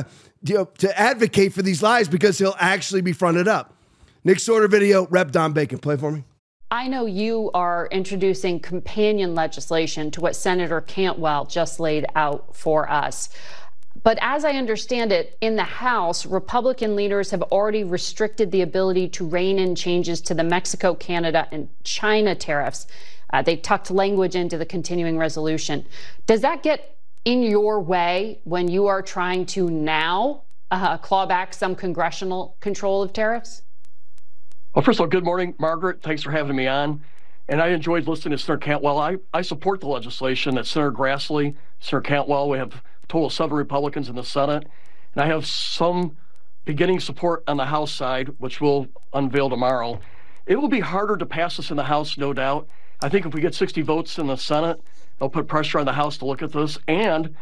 to advocate for these lies because he'll actually be fronted up. Nick Sorter video, Rep. Don Bacon. Play for me. I know you are introducing companion legislation to what Senator Cantwell just laid out for us. But as I understand it, in the House, Republican leaders have already restricted the ability to rein in changes to the Mexico, Canada, and China tariffs. They tucked language into the continuing resolution. Does that get in your way when you are trying to now claw back some congressional control of tariffs? Well, first of all, good morning, Margaret. Thanks for having me on. And I enjoyed listening to Senator Cantwell. I support the legislation that Senator Grassley, Senator Cantwell, we have a total of 7 Republicans in the Senate. And I have some beginning support on the House side, which we'll unveil tomorrow. It will be harder to pass this in the House, no doubt. I think if we get 60 votes in the Senate, it'll put pressure on the House to look at this. And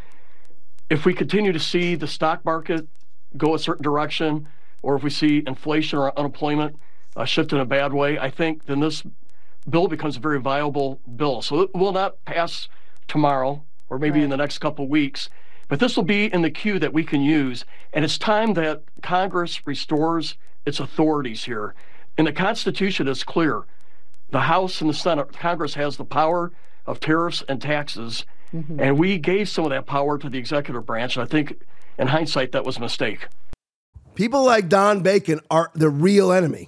if we continue to see the stock market go a certain direction, or if we see inflation or unemployment shift in a bad way, I think then this bill becomes a very viable bill. So it will not pass tomorrow or maybe in the next couple of weeks, but this will be in the queue that we can use. And it's time that Congress restores its authorities here. And the Constitution is clear. The House and the Senate, Congress has the power of tariffs and taxes, and we gave some of that power to the executive branch. And I think, in hindsight, that was a mistake. People like Don Bacon are the real enemy.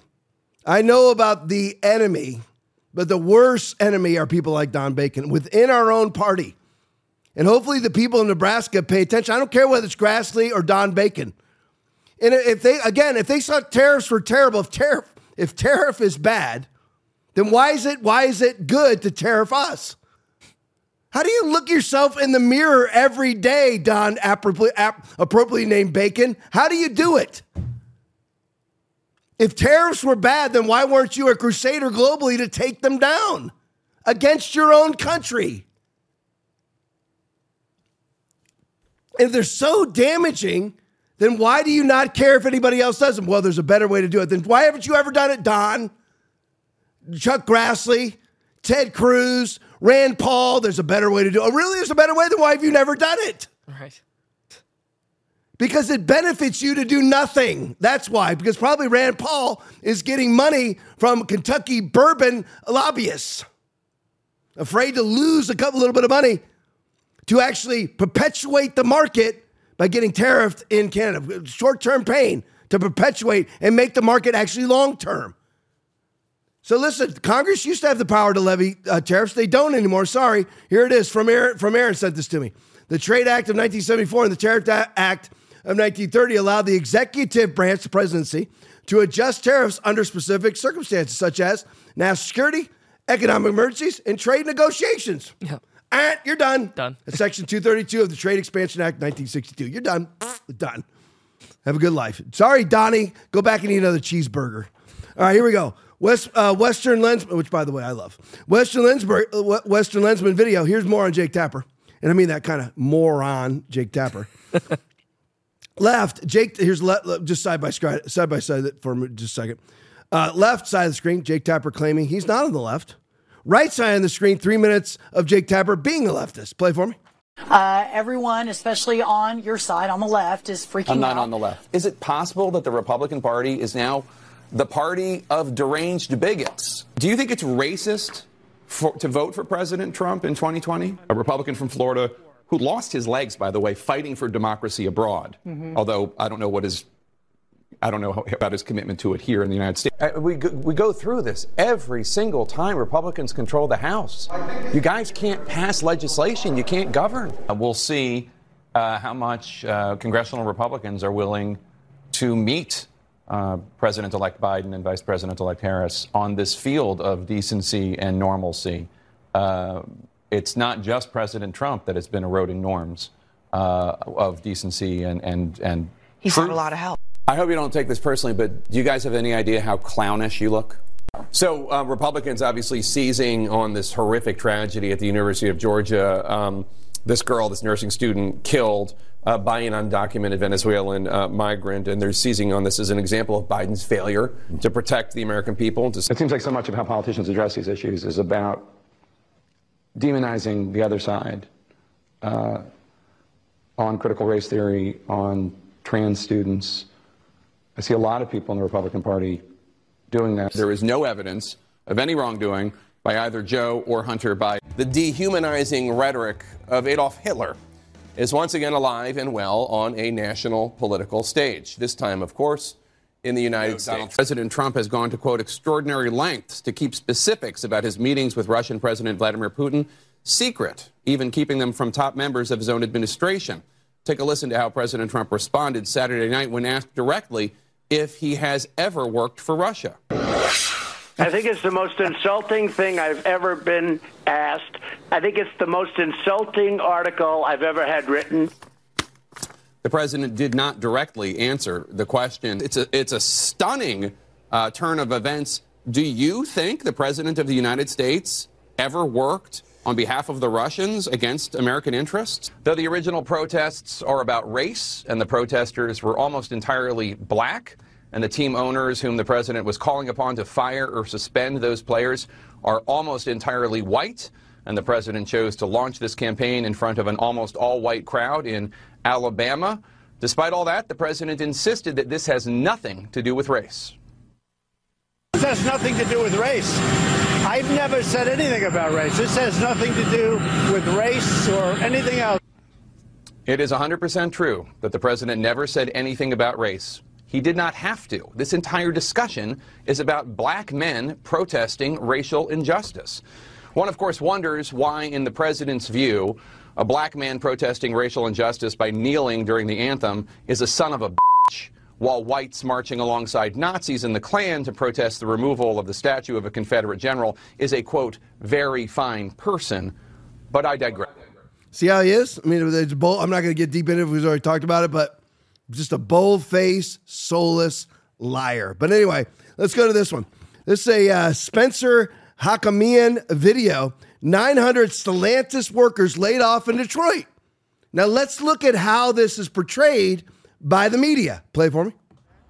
I know about the enemy, but the worst enemy are people like Don Bacon within our own party. And hopefully the people in Nebraska pay attention. I don't care whether it's Grassley or Don Bacon. And if they saw tariffs were terrible, if tariff is bad, then why is it good to tariff us? How do you look yourself in the mirror every day, Don, appropriately named Bacon? How do you do it? If tariffs were bad, then why weren't you a crusader globally to take them down against your own country? And if they're so damaging, then why do you not care if anybody else does them? Well, there's a better way to do it. Then why haven't you ever done it, Don? Chuck Grassley, Ted Cruz, Rand Paul, there's a better way to do it. Oh, really? There's a better way? Then why have you never done it? Right. Because it benefits you to do nothing. That's why. Because probably Rand Paul is getting money from Kentucky bourbon lobbyists, afraid to lose a little bit of money to actually perpetuate the market by getting tariffed in Canada. Short-term pain to perpetuate and make the market actually long-term. So listen, Congress used to have the power to levy tariffs. They don't anymore. Sorry. Here it is from Aaron sent this to me. The Trade Act of 1974 and the Tariff Act of 1930 allowed the executive branch, the presidency, to adjust tariffs under specific circumstances, such as national security, economic emergencies, and trade negotiations. Yeah. And you're done. Done. That's Section 232 of the Trade Expansion Act, 1962. You're done. Done. Have a good life. Sorry, Donnie. Go back and eat another cheeseburger. All right, here we go. Western Lensman, which, by the way, I love. Western Lensman video. Here's more on Jake Tapper. And I mean that kind of moron, Jake Tapper. Left, Jake, here's just side by side for just a second. Left side of the screen, Jake Tapper claiming he's not on the left. Right side of the screen, 3 minutes of Jake Tapper being a leftist. Play for me. Everyone, especially on your side, on the left, is freaking out. I'm not on the left. Is it possible that the Republican Party is now the party of deranged bigots? Do you think it's racist to vote for President Trump in 2020? A Republican from Florida who lost his legs, by the way, fighting for democracy abroad. Mm-hmm. Although I don't know about his commitment to it here in the United States. We go through this every single time Republicans control the House. You guys can't pass legislation. You can't govern. We'll see how much congressional Republicans are willing to meet President-elect Biden and Vice President-elect Harris on this field of decency and normalcy. It's not just President Trump that has been eroding norms of decency and He's had a lot of help. I hope you don't take this personally, but do you guys have any idea how clownish you look? So Republicans obviously seizing on this horrific tragedy at the University of Georgia. This girl, this nursing student, killed by an undocumented Venezuelan migrant, and they're seizing on this as an example of Biden's failure to protect the American people. It seems like so much of how politicians address these issues is about demonizing the other side on critical race theory, on trans students. I see a lot of people in the Republican Party doing that. There is no evidence of any wrongdoing by either Joe or Hunter Biden. The dehumanizing rhetoric of Adolf Hitler is once again alive and well on a national political stage. This time, of course, in the United States. President Trump has gone to, quote, extraordinary lengths to keep specifics about his meetings with Russian President Vladimir Putin secret, even keeping them from top members of his own administration. Take a listen to how President Trump responded Saturday night when asked directly if he has ever worked for Russia. I think it's the most insulting thing I've ever been asked. I think it's the most insulting article I've ever had written. The president did not directly answer the question. It's a stunning turn of events. Do you think the president of the United States ever worked on behalf of the Russians against American interests? Though the original protests are about race and the protesters were almost entirely black, and the team owners whom the president was calling upon to fire or suspend those players are almost entirely white, and the president chose to launch this campaign in front of an almost all-white crowd in Alabama. Despite all that, the president insisted that this has nothing to do with race. This has nothing to do with race. I've never said anything about race. This has nothing to do with race or anything else. It is 100% true that the president never said anything about race. He did not have to. This entire discussion is about black men protesting racial injustice. One, of course, wonders why, in the president's view, a black man protesting racial injustice by kneeling during the anthem is a son of a bitch, while whites marching alongside Nazis in the Klan to protest the removal of the statue of a Confederate general is a, quote, very fine person. But I digress. See how he is? I mean, it's bold. I'm not going to get deep into it because we've already talked about it, but just a bold-faced, soulless liar. But anyway, let's go to this one. This is a Spencer Hakamian video. 900 Stellantis workers laid off in Detroit. Now let's look at how this is portrayed by the media. Play for me.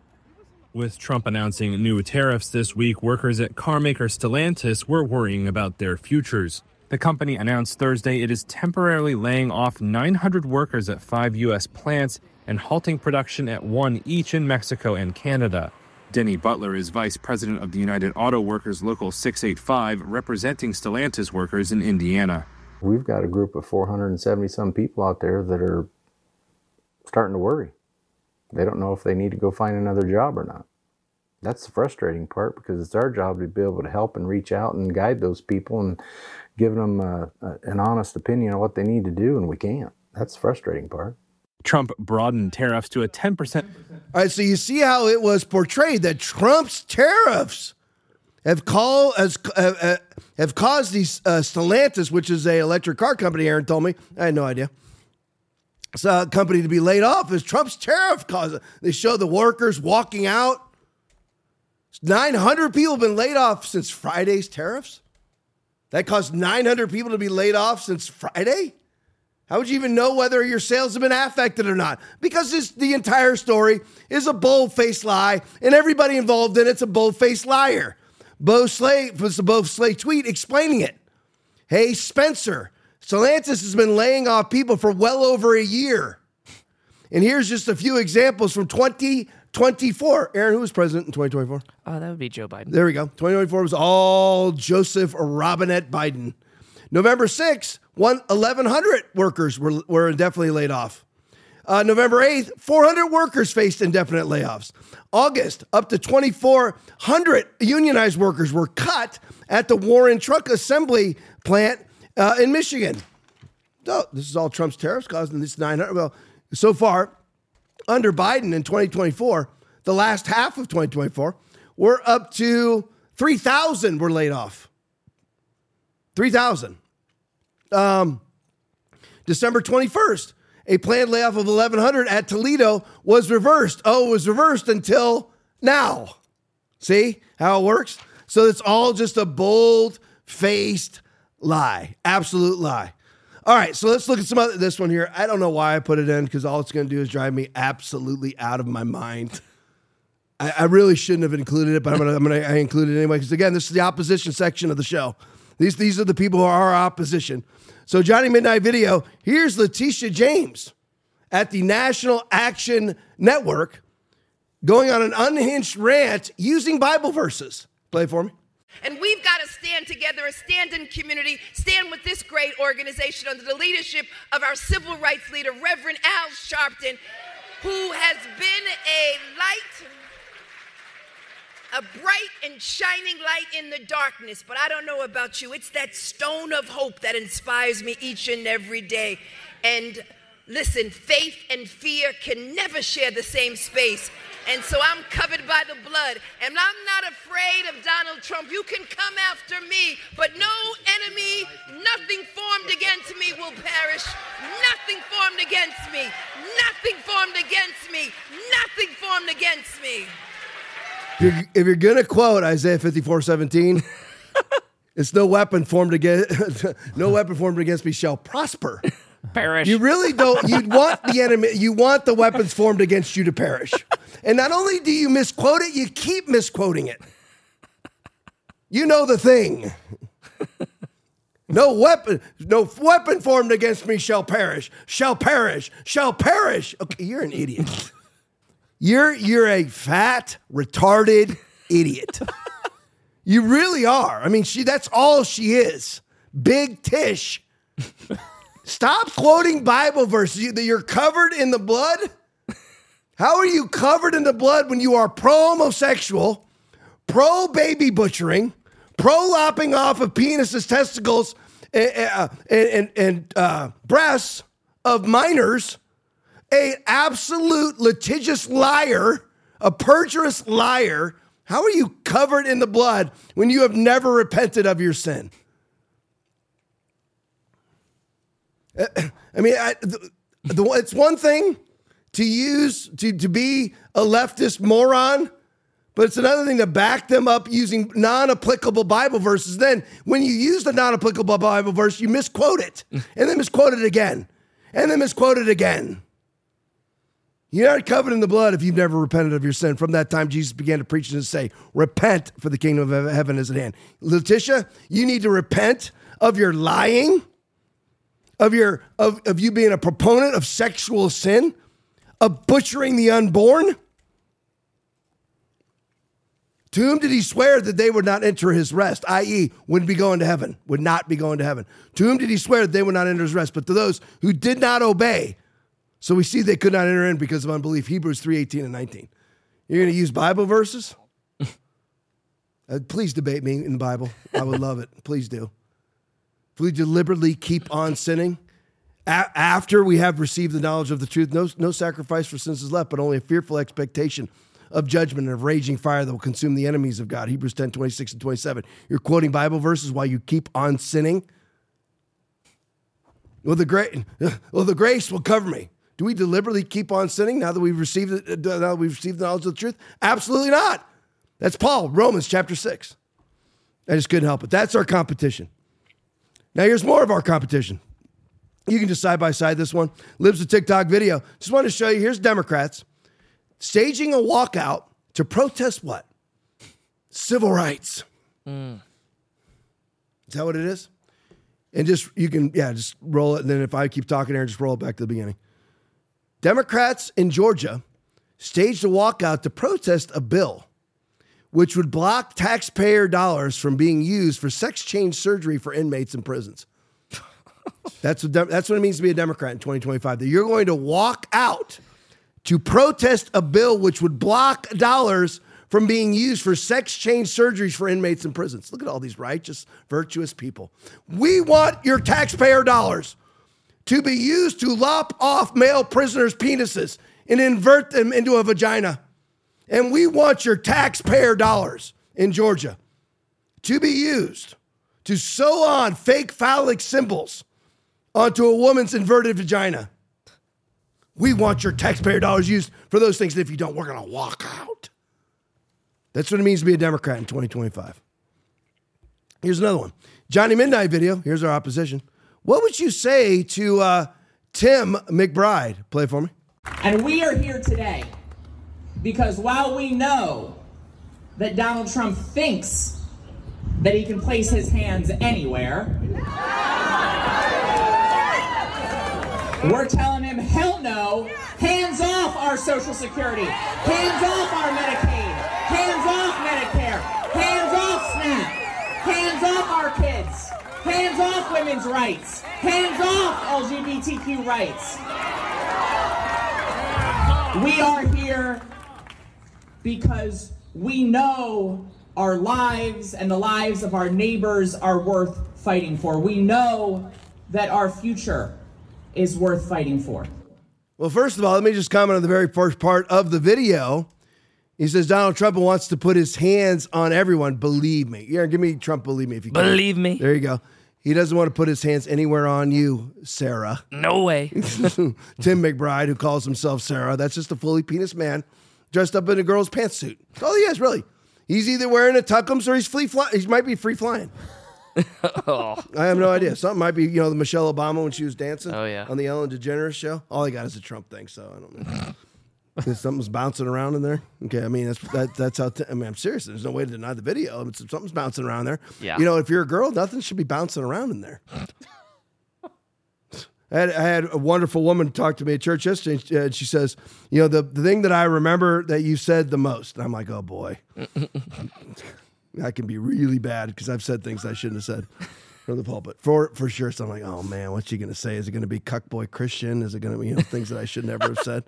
With Trump announcing new tariffs this week, workers at carmaker Stellantis were worrying about their futures. The company announced Thursday it is temporarily laying off 900 workers at 5 U.S. plants and halting production at 1 each in Mexico and Canada. Denny Butler is vice president of the United Auto Workers Local 685, representing Stellantis workers in Indiana. We've got a group of 470-some people out there that are starting to worry. They don't know if they need to go find another job or not. That's the frustrating part, because it's our job to be able to help and reach out and guide those people and give them an honest opinion on what they need to do, and we can't. That's the frustrating part. Trump broadened tariffs to a 10%. All right, so you see how it was portrayed that Trump's tariffs have caused these Stellantis, which is an electric car company, Aaron told me. I had no idea. It's a company to be laid off as Trump's tariff caused it. They show the workers walking out. 900 people have been laid off since Friday's tariffs. That caused 900 people to be laid off since Friday. How would you even know whether your sales have been affected or not? Because the entire story is a bold-faced lie, and everybody involved in it's a bold-faced liar. Bo Slay was the Bo Slay tweet explaining it. Hey, Spencer, Stellantis has been laying off people for well over a year. And here's just a few examples from 2024. Aaron, who was president in 2024? Oh, that would be Joe Biden. There we go. 2024 was all Joseph Robinette Biden. November 6th, 1,100 workers were indefinitely laid off. November 8th, 400 workers faced indefinite layoffs. August, up to 2,400 unionized workers were cut at the Warren Truck Assembly plant in Michigan. So this is all Trump's tariffs causing this 900. Well, so far, under Biden in 2024, the last half of 2024, we're up to 3,000 were laid off. 3,000. December 21st, a planned layoff of 1,100 at Toledo was reversed. Oh, it was reversed until now. See how it works? So it's all just a bold-faced lie. Absolute lie. All right, so let's look at this one here. I don't know why I put it in because all it's going to do is drive me absolutely out of my mind. I really shouldn't have included it, but I included it anyway because, again, this is the opposition section of the show. These are the people who are our opposition. So Johnny Midnight Video, here's Letitia James at the National Action Network going on an unhinged rant using Bible verses. Play it for me. And we've got to stand together, a stand in community, stand with this great organization under the leadership of our civil rights leader, Reverend Al Sharpton, who has been a light, a bright and shining light in the darkness. But I don't know about you. It's that stone of hope that inspires me each and every day. And listen, faith and fear can never share the same space. And so I'm covered by the blood. And I'm not afraid of Donald Trump. You can come after me, but no enemy, nothing formed against me will perish. Nothing formed against me. Nothing formed against me. Nothing formed against me. If you're going to quote Isaiah 54:17, it's no weapon formed against me shall prosper. Perish. You really don't. You want the enemy. You want the weapons formed against you to perish. And not only do you misquote it, you keep misquoting it. You know the thing. No weapon formed against me shall perish. Shall perish. Shall perish. Okay, you're an idiot. You're a fat, retarded idiot. You really are. I mean, that's all she is. Big Tish. Stop quoting Bible verses. You're covered in the blood. How are you covered in the blood when you are pro-homosexual, pro-baby butchering, pro-lopping off of penises, testicles, and breasts of minors, an absolute litigious liar, a perjurous liar? How are you covered in the blood when you have never repented of your sin? I mean, it's one thing to use to be a leftist moron, but it's another thing to back them up using non-applicable Bible verses. Then when you use the non-applicable Bible verse, you misquote it, and then misquote it again, and then misquote it again. You're not covered in the blood if you've never repented of your sin. From that time, Jesus began to preach and to say, repent, for the kingdom of heaven is at hand. Letitia, you need to repent of your lying, of you being a proponent of sexual sin, of butchering the unborn. To whom did he swear that they would not enter his rest, i.e., wouldn't be going to heaven, would not be going to heaven? To whom did he swear that they would not enter his rest? But to those who did not obey. So we see they could not enter in because of unbelief. Hebrews 3:18 and 19. You're going to use Bible verses? Please debate me in the Bible. I would love it. Please do. If we deliberately keep on sinning, After we have received the knowledge of the truth, no sacrifice for sins is left, but only a fearful expectation of judgment and of raging fire that will consume the enemies of God. Hebrews 10, 26 and 27. You're quoting Bible verses while you keep on sinning. Well, the grace will cover me. Do we deliberately keep on sinning now that we've received the knowledge of the truth? Absolutely not. That's Paul, Romans chapter 6. I just couldn't help it. That's our competition. Now here's more of our competition. You can just side by side this one. Libs a TikTok video. Just want to show you, here's Democrats staging a walkout to protest what? Civil rights. Is that what it is? And just roll it. And then if I keep talking here, just roll it back to the beginning. Democrats in Georgia staged a walkout to protest a bill which would block taxpayer dollars from being used for sex change surgery for inmates in prisons. That's what it means to be a Democrat in 2025. That you're going to walk out to protest a bill which would block dollars from being used for sex change surgeries for inmates in prisons. Look at all these righteous, virtuous people. We want your taxpayer dollars to be used to lop off male prisoners' penises and invert them into a vagina. And we want your taxpayer dollars in Georgia to be used to sew on fake phallic symbols onto a woman's inverted vagina. We want your taxpayer dollars used for those things. And if you don't, we're going to walk out. That's what it means to be a Democrat in 2025. Here's another one. Johnny Midnight video. Here's our opposition. What would you say to Tim McBride? Play it for me. And we are here today because while we know that Donald Trump thinks that he can place his hands anywhere, we're telling him, hell no, hands off our Social Security, hands off our Medicaid, hands off Medicare, hands off SNAP, hands off our kids, hands off women's rights, hands off LGBTQ rights. We are here because we know our lives and the lives of our neighbors are worth fighting for. We know that our future is worth fighting for. Well, first of all, let me just comment on the very first part of the video. He says Donald Trump wants to put his hands on everyone. Believe me. Yeah, give me Trump, believe me if you can. Believe me. There you go. He doesn't want to put his hands anywhere on you, Sarah. No way. Tim McBride, who calls himself Sarah, that's just a fully penis man dressed up in a girl's pantsuit. That's all he is, really. He's either wearing a tuckums or he might be free flying. Oh. I have no idea. Something might be, the Michelle Obama when she was dancing on the Ellen DeGeneres show. All I got is a Trump thing, so I don't know. Something's bouncing around in there. Okay, I mean that's how. I'm serious. There's no way to deny the video. Something's bouncing around there. Yeah. If you're a girl, nothing should be bouncing around in there. I had a wonderful woman talk to me at church yesterday, and she says, the thing that I remember that you said the most. And I'm like, oh boy, that can be really bad because I've said things I shouldn't have said from the pulpit for sure. So I'm like, oh man, what's she going to say? Is it going to be cuckboy Christian? Is it going to be things that I should never have said?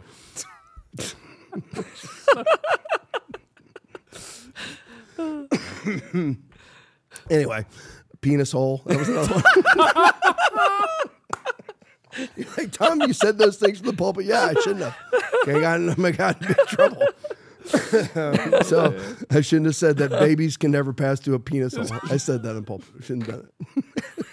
Anyway, penis hole. That was another one. You're like, Tom, you said those things from the pulpit. Yeah, I shouldn't have. Okay, I got in big trouble. So I shouldn't have said that babies can never pass through a penis hole. I said that in pulpit. I shouldn't have done it.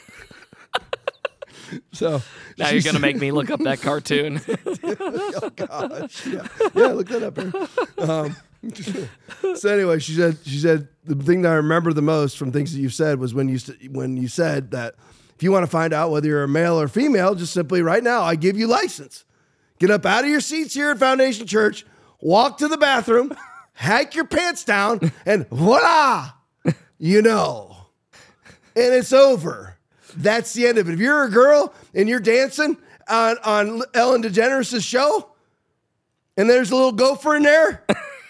So now you're going to make me look up that cartoon. Oh gosh, yeah, look that up here. So anyway, she said the thing that I remember the most from things that you said was when you said that if you want to find out whether you're a male or female, just simply right now, I give you license. Get up out of your seats here at Foundation Church, walk to the bathroom, hike your pants down, and voila, and it's over. That's the end of it. If you're a girl and you're dancing on Ellen DeGeneres' show, and there's a little gopher in there,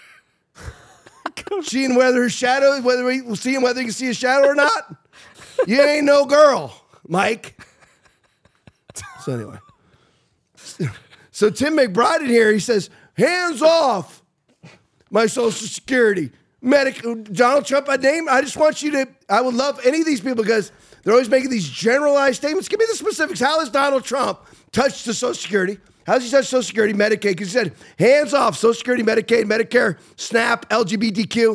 seeing whether you can see a shadow or not, you ain't no girl, Mike. So anyway, so Tim McBride in here, he says, hands off my Social Security, Donald Trump. I just want you to. I would love any of these people because They're always making these generalized statements. Give me the specifics. How has Donald Trump touched the Social Security? How has he touched Social Security, Medicaid? Because he said, hands off Social Security, Medicaid, Medicare, SNAP, LGBTQ.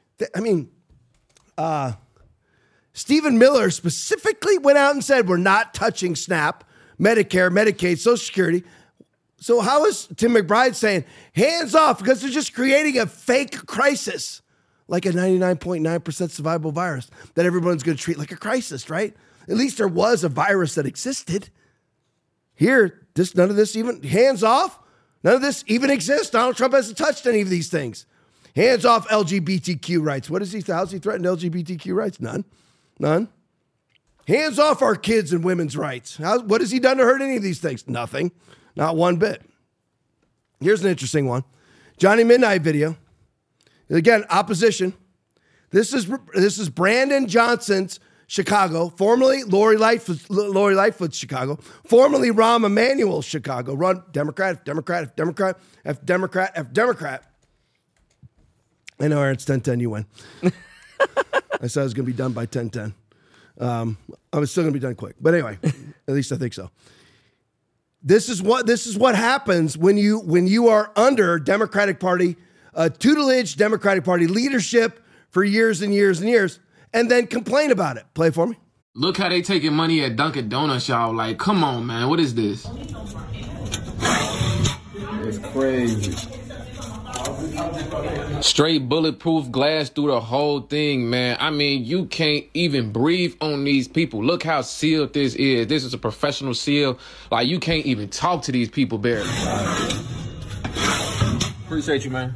Stephen Miller specifically went out and said, we're not touching SNAP, Medicare, Medicaid, Social Security. So how is Tim McBride saying, hands off, because they're just creating a fake crisis, like a 99.9% survivable virus that everyone's going to treat like a crisis, right? At least there was a virus that existed. Here, none of this even, hands off, none of this even exists. Donald Trump hasn't touched any of these things. Hands off LGBTQ rights. How's he threatened LGBTQ rights? None. Hands off our kids and women's rights. What has he done to hurt any of these things? Nothing. Not one bit. Here's an interesting one. Johnny Midnight video. Again, opposition. This is Brandon Johnson's Chicago, formerly Lori Lightfoot's Chicago, formerly Rahm Emanuel's Chicago. Run Democrat. I know, Aaron, it's 10-10, you win. I said I was going to be done by 10-10. I was still going to be done quick. But anyway, at least I think so. This is what happens when you are under Democratic Party tutelage, Democratic Party leadership for years and years and years, and then complain about it. Play it for me. Look how they taking money at Dunkin' Donuts, y'all. Like, come on, man. What is this? It's crazy. Straight bulletproof glass through the whole thing, man. I mean, you can't even breathe on these people. Look how sealed this is. This is a professional seal. Like, you can't even talk to these people barely. Appreciate you, man.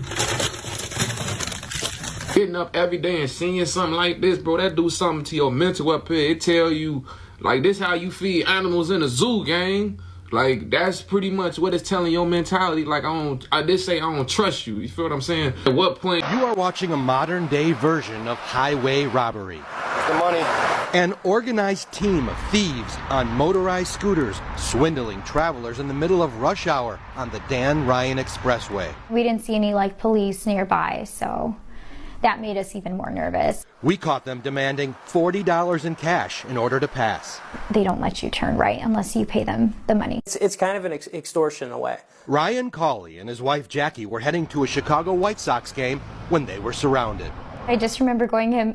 Getting up every day and seeing something like this, bro, that do something to your mental up here. It tell you, like, this how you feed animals in a zoo, gang. Like, that's pretty much what it's telling your mentality. Like, I did say I don't trust you. You feel what I'm saying? At what point? You are watching a modern-day version of highway robbery. The money. An organized team of thieves on motorized scooters swindling travelers in the middle of rush hour on the Dan Ryan Expressway. We didn't see any, police nearby, so that made us even more nervous. We caught them demanding $40 in cash in order to pass. They don't let you turn right unless you pay them the money. It's kind of an extortion in a way. Ryan Cawley and his wife Jackie were heading to a Chicago White Sox game when they were surrounded. I just remember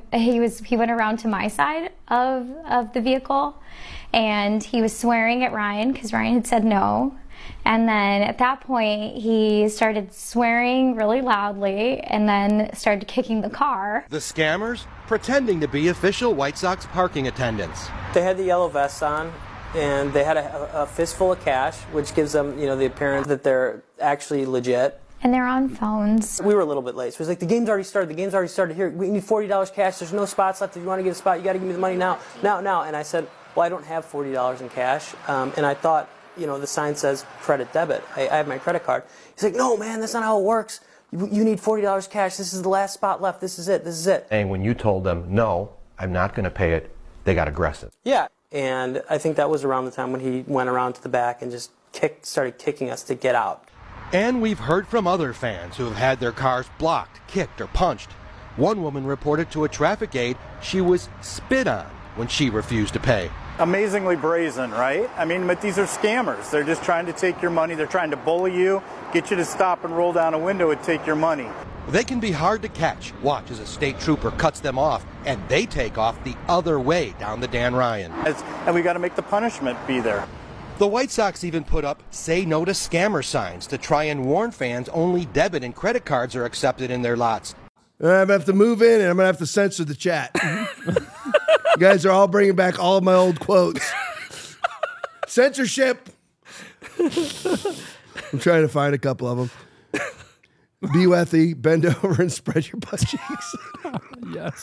he went around to my side of the vehicle, and he was swearing at Ryan because Ryan had said no. And then at that point, he started swearing really loudly and then started kicking the car. The scammers pretending to be official White Sox parking attendants. They had the yellow vests on, and they had a fistful of cash, which gives them, the appearance that they're actually legit. And they're on phones. We were a little bit late. So it was like, the game's already started. Here, we need $40 cash. There's no spots left. If you want to get a spot, you got to give me the money now. And I said, well, I don't have $40 in cash. And I thought, the sign says credit debit. I have my credit card. He's like, no, man, that's not how it works. You need $40 cash. This is the last spot left. This is it. And when you told them, no, I'm not going to pay it, they got aggressive. Yeah. And I think that was around the time when he went around to the back and just started kicking us to get out. And we've heard from other fans who have had their cars blocked, kicked, or punched. One woman reported to a traffic aide she was spit on when she refused to pay. Amazingly brazen, right? I mean, but these are scammers. They're just trying to take your money. They're trying to bully you, get you to stop and roll down a window and take your money. They can be hard to catch. Watch as a state trooper cuts them off, and they take off the other way down the Dan Ryan. And we got to make the punishment be there. The White Sox even put up "Say No to Scammer" signs to try and warn fans only debit and credit cards are accepted in their lots. I'm going to have to move in, and I'm going to have to censor the chat. You guys are all bringing back all of my old quotes. Censorship. I'm trying to find a couple of them. Be wethy, bend over and spread your butt cheeks. Yes.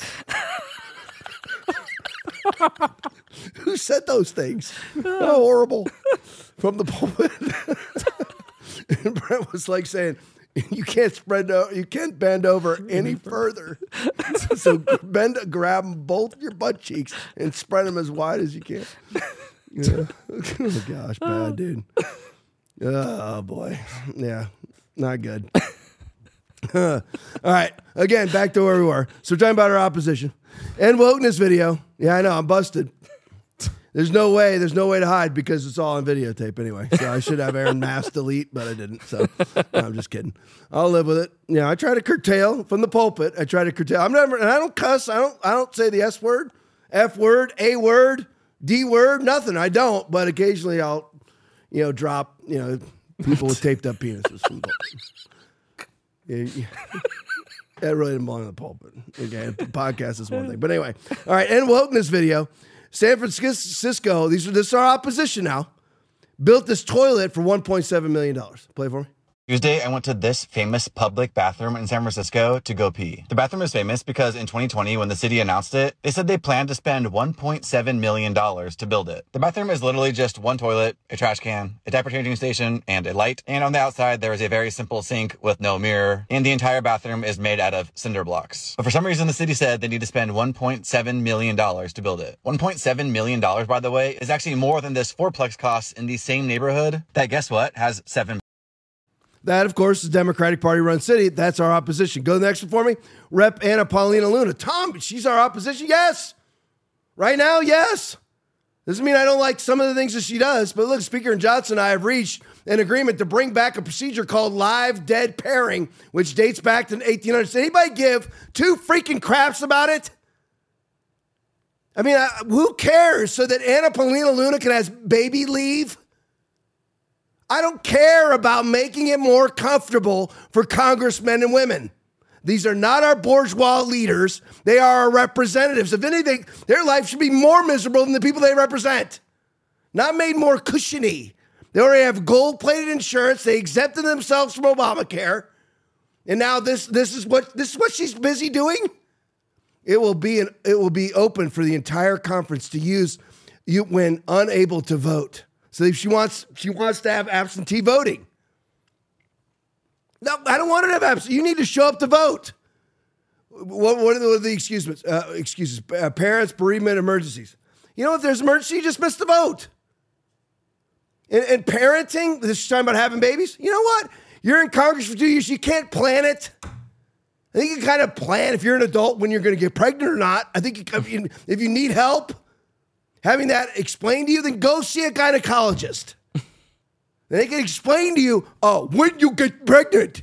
Who said those things? How horrible. From the pulpit. And Brent was like saying, you can't bend over any further. So grab both your butt cheeks and spread them as wide as you can. Yeah. Oh gosh, bad dude. Oh boy. Yeah, not good. All right, again, back to where we were. So we're talking about our opposition and wokeness video. Yeah, I know, I'm busted. There's no way to hide because it's all on videotape anyway. So I should have Aaron mass delete, but I didn't. So no, I'm just kidding. I'll live with it. I try to curtail from the pulpit. I try to curtail. And I don't cuss. I don't say the S word, F word, A word, D word, nothing. I don't. But occasionally I'll, drop, people with taped up penises from the pulpit. That really didn't belong in the pulpit. Okay, the podcast is one thing. But anyway, all right, and we'll open this video. San Francisco, this is our opposition now, built this toilet for $1.7 million. Play for me. Tuesday, I went to this famous public bathroom in San Francisco to go pee. The bathroom is famous because in 2020, when the city announced it, they said they planned to spend $1.7 million to build it. The bathroom is literally just one toilet, a trash can, a diaper changing station, and a light. And on the outside, there is a very simple sink with no mirror. And the entire bathroom is made out of cinder blocks. But for some reason, the city said they need to spend $1.7 million to build it. $1.7 million, by the way, is actually more than this fourplex costs in the same neighborhood that, guess what, has 7. That, of course, is Democratic Party-run city. That's our opposition. Go to the next one for me. Rep. Anna Paulina Luna. Tom, she's our opposition? Yes. Right now, yes. Doesn't mean I don't like some of the things that she does, but look, Speaker Johnson and I have reached an agreement to bring back a procedure called live dead pairing, which dates back to the 1800s. Does anybody give two freaking craps about it? I mean, who cares? So that Anna Paulina Luna can have baby leave? I don't care about making it more comfortable for congressmen and women. These are not our bourgeois leaders. They are our representatives. If anything, their life should be more miserable than the people they represent. Not made more cushiony. They already have gold-plated insurance. They exempted themselves from Obamacare. And now this is what she's busy doing? It will be open for the entire conference to use when unable to vote. So if she wants to have absentee voting. No, I don't want her to have absentee. You need to show up to vote. What are the excuses? Parents, bereavement, emergencies. If there's an emergency, you just miss the vote. And parenting, this is talking about having babies. You know what? You're in Congress for 2 years. You can't plan it. I think you can kind of plan if you're an adult when you're going to get pregnant or not. I think if you need help, having that explained to you, then go see a gynecologist. They can explain to you, when you get pregnant.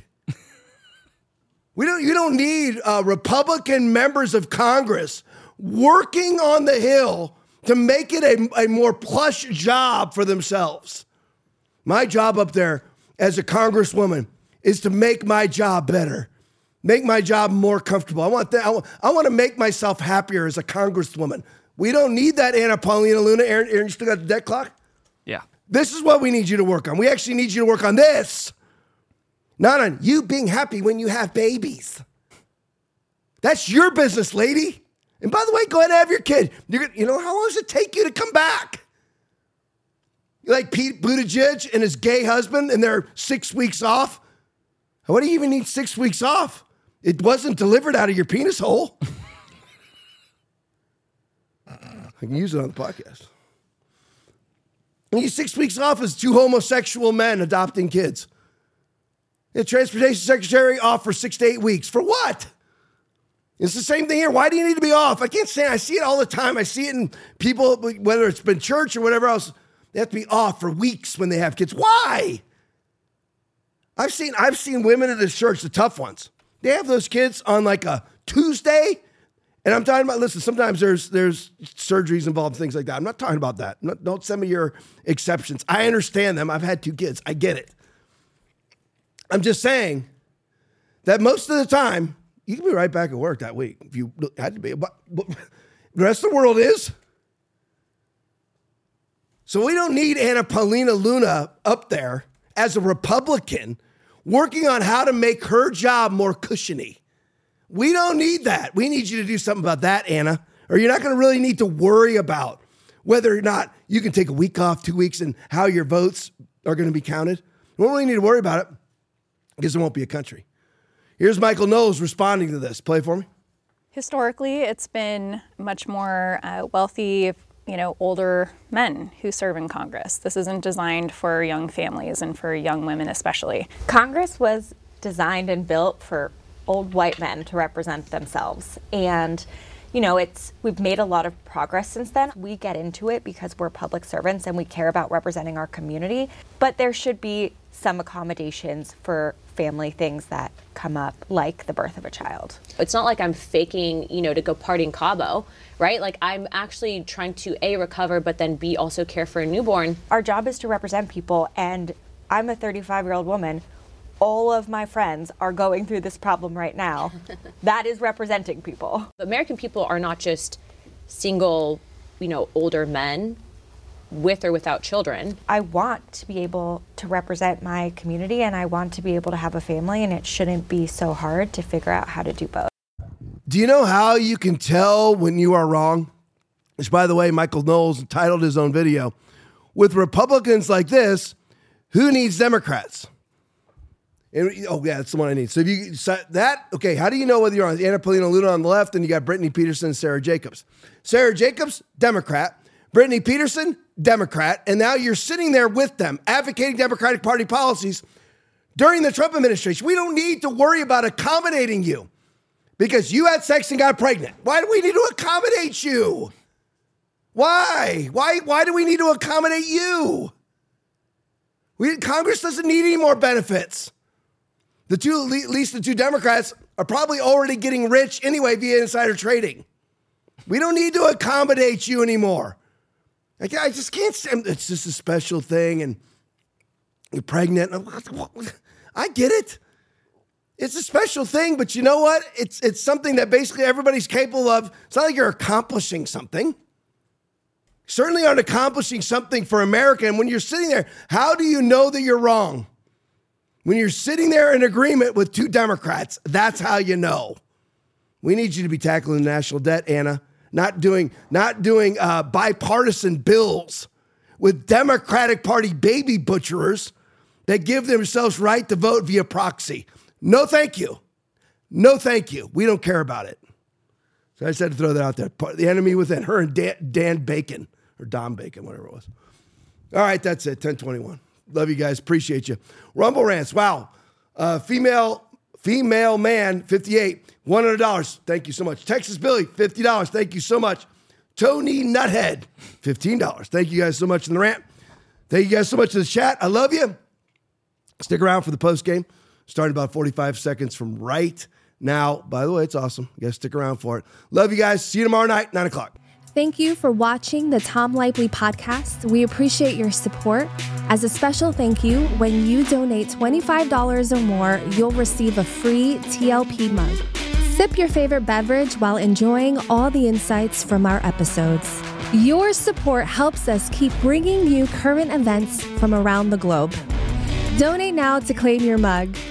You don't need Republican members of Congress working on the Hill to make it a more plush job for themselves. My job up there as a congresswoman is to make my job better, make my job more comfortable. I want to make myself happier as a congresswoman. We don't need that Anna Paulina Luna. Aaron, you still got the debt clock? Yeah. This is what we need you to work on. We actually need you to work on this. Not on you being happy when you have babies. That's your business, lady. And by the way, go ahead and have your kid. How long does it take you to come back? You like Pete Buttigieg and his gay husband and they're 6 weeks off? What do you even need 6 weeks off? It wasn't delivered out of your penis hole. I can use it on the podcast. And you 6 weeks off as two homosexual men adopting kids. The transportation secretary off for 6 to 8 weeks. For what? It's the same thing here. Why do you need to be off? I can't say. I see it all the time. I see it in people, whether it's been church or whatever else. They have to be off for weeks when they have kids. Why? I've seen women at this church, the tough ones. They have those kids on like a Tuesday. And I'm talking about, listen, sometimes there's surgeries involved, things like that. I'm not talking about that. Don't send me your exceptions. I understand them. I've had 2 kids. I get it. I'm just saying that most of the time, you can be right back at work that week if you had to be. But the rest of the world is. So we don't need Anna Paulina Luna up there as a Republican working on how to make her job more cushiony. We don't need that. We need you to do something about that, Anna, or you're not going to really need to worry about whether or not you can take a week off, 2 weeks, and how your votes are going to be counted. We don't really need to worry about it because there won't be a country. Here's Michael Knowles responding to this. Play for me. Historically, it's been much more wealthy, older men who serve in Congress. This isn't designed for young families and for young women especially. Congress was designed and built for old white men to represent themselves. And, we've made a lot of progress since then. We get into it because we're public servants and we care about representing our community, but there should be some accommodations for family things that come up, like the birth of a child. It's not like I'm faking, to go party in Cabo, right? Like I'm actually trying to A, recover, but then B, also care for a newborn. Our job is to represent people, and I'm a 35-year-old woman. All of my friends are going through this problem right now. That is representing people. American people are not just single, older men with or without children. I want to be able to represent my community, and I want to be able to have a family, and it shouldn't be so hard to figure out how to do both. Do you know how you can tell when you are wrong? Which, by the way, Michael Knowles titled his own video, "With Republicans like this, who needs Democrats?" And, that's the one I need. So if you how do you know whether you're on Anna Paulina Luna on the left and you got Brittany Peterson and Sarah Jacobs? Sarah Jacobs, Democrat. Brittany Peterson, Democrat. And now you're sitting there with them, advocating Democratic Party policies during the Trump administration. We don't need to worry about accommodating you because you had sex and got pregnant. Why do we need to accommodate you? Why? Why do we need to accommodate you? Congress doesn't need any more benefits. At least the two Democrats are probably already getting rich anyway via insider trading. We don't need to accommodate you anymore. I just can't stand. It's just a special thing, and you're pregnant. I get it. It's a special thing, but you know what? It's something that basically everybody's capable of. It's not like you're accomplishing something. Certainly aren't accomplishing something for America. And when you're sitting there, how do you know that you're wrong? When you're sitting there in agreement with two Democrats, that's how you know. We need you to be tackling the national debt, Anna. Not doing bipartisan bills with Democratic Party baby butcherers that give themselves right to vote via proxy. No, thank you. No, thank you. We don't care about it. So I just had to throw that out there. The enemy within, her and Dan Bacon, or Don Bacon, whatever it was. All right, that's it, 10:21. Love you guys, appreciate you. Rumble Rants, wow. Female man, 58, $100. Thank you so much. Texas Billy, $50. Thank you so much. Tony Nuthead, $15. Thank you guys so much in the rant. Thank you guys so much in the chat. I love you. Stick around for the post game. Starting about 45 seconds from right now. By the way, it's awesome. You guys stick around for it. Love you guys. See you tomorrow night, 9 o'clock. Thank you for watching the Tom Lively podcast. We appreciate your support. As a special thank you, when you donate $25 or more, you'll receive a free TLP mug. Sip your favorite beverage while enjoying all the insights from our episodes. Your support helps us keep bringing you current events from around the globe. Donate now to claim your mug.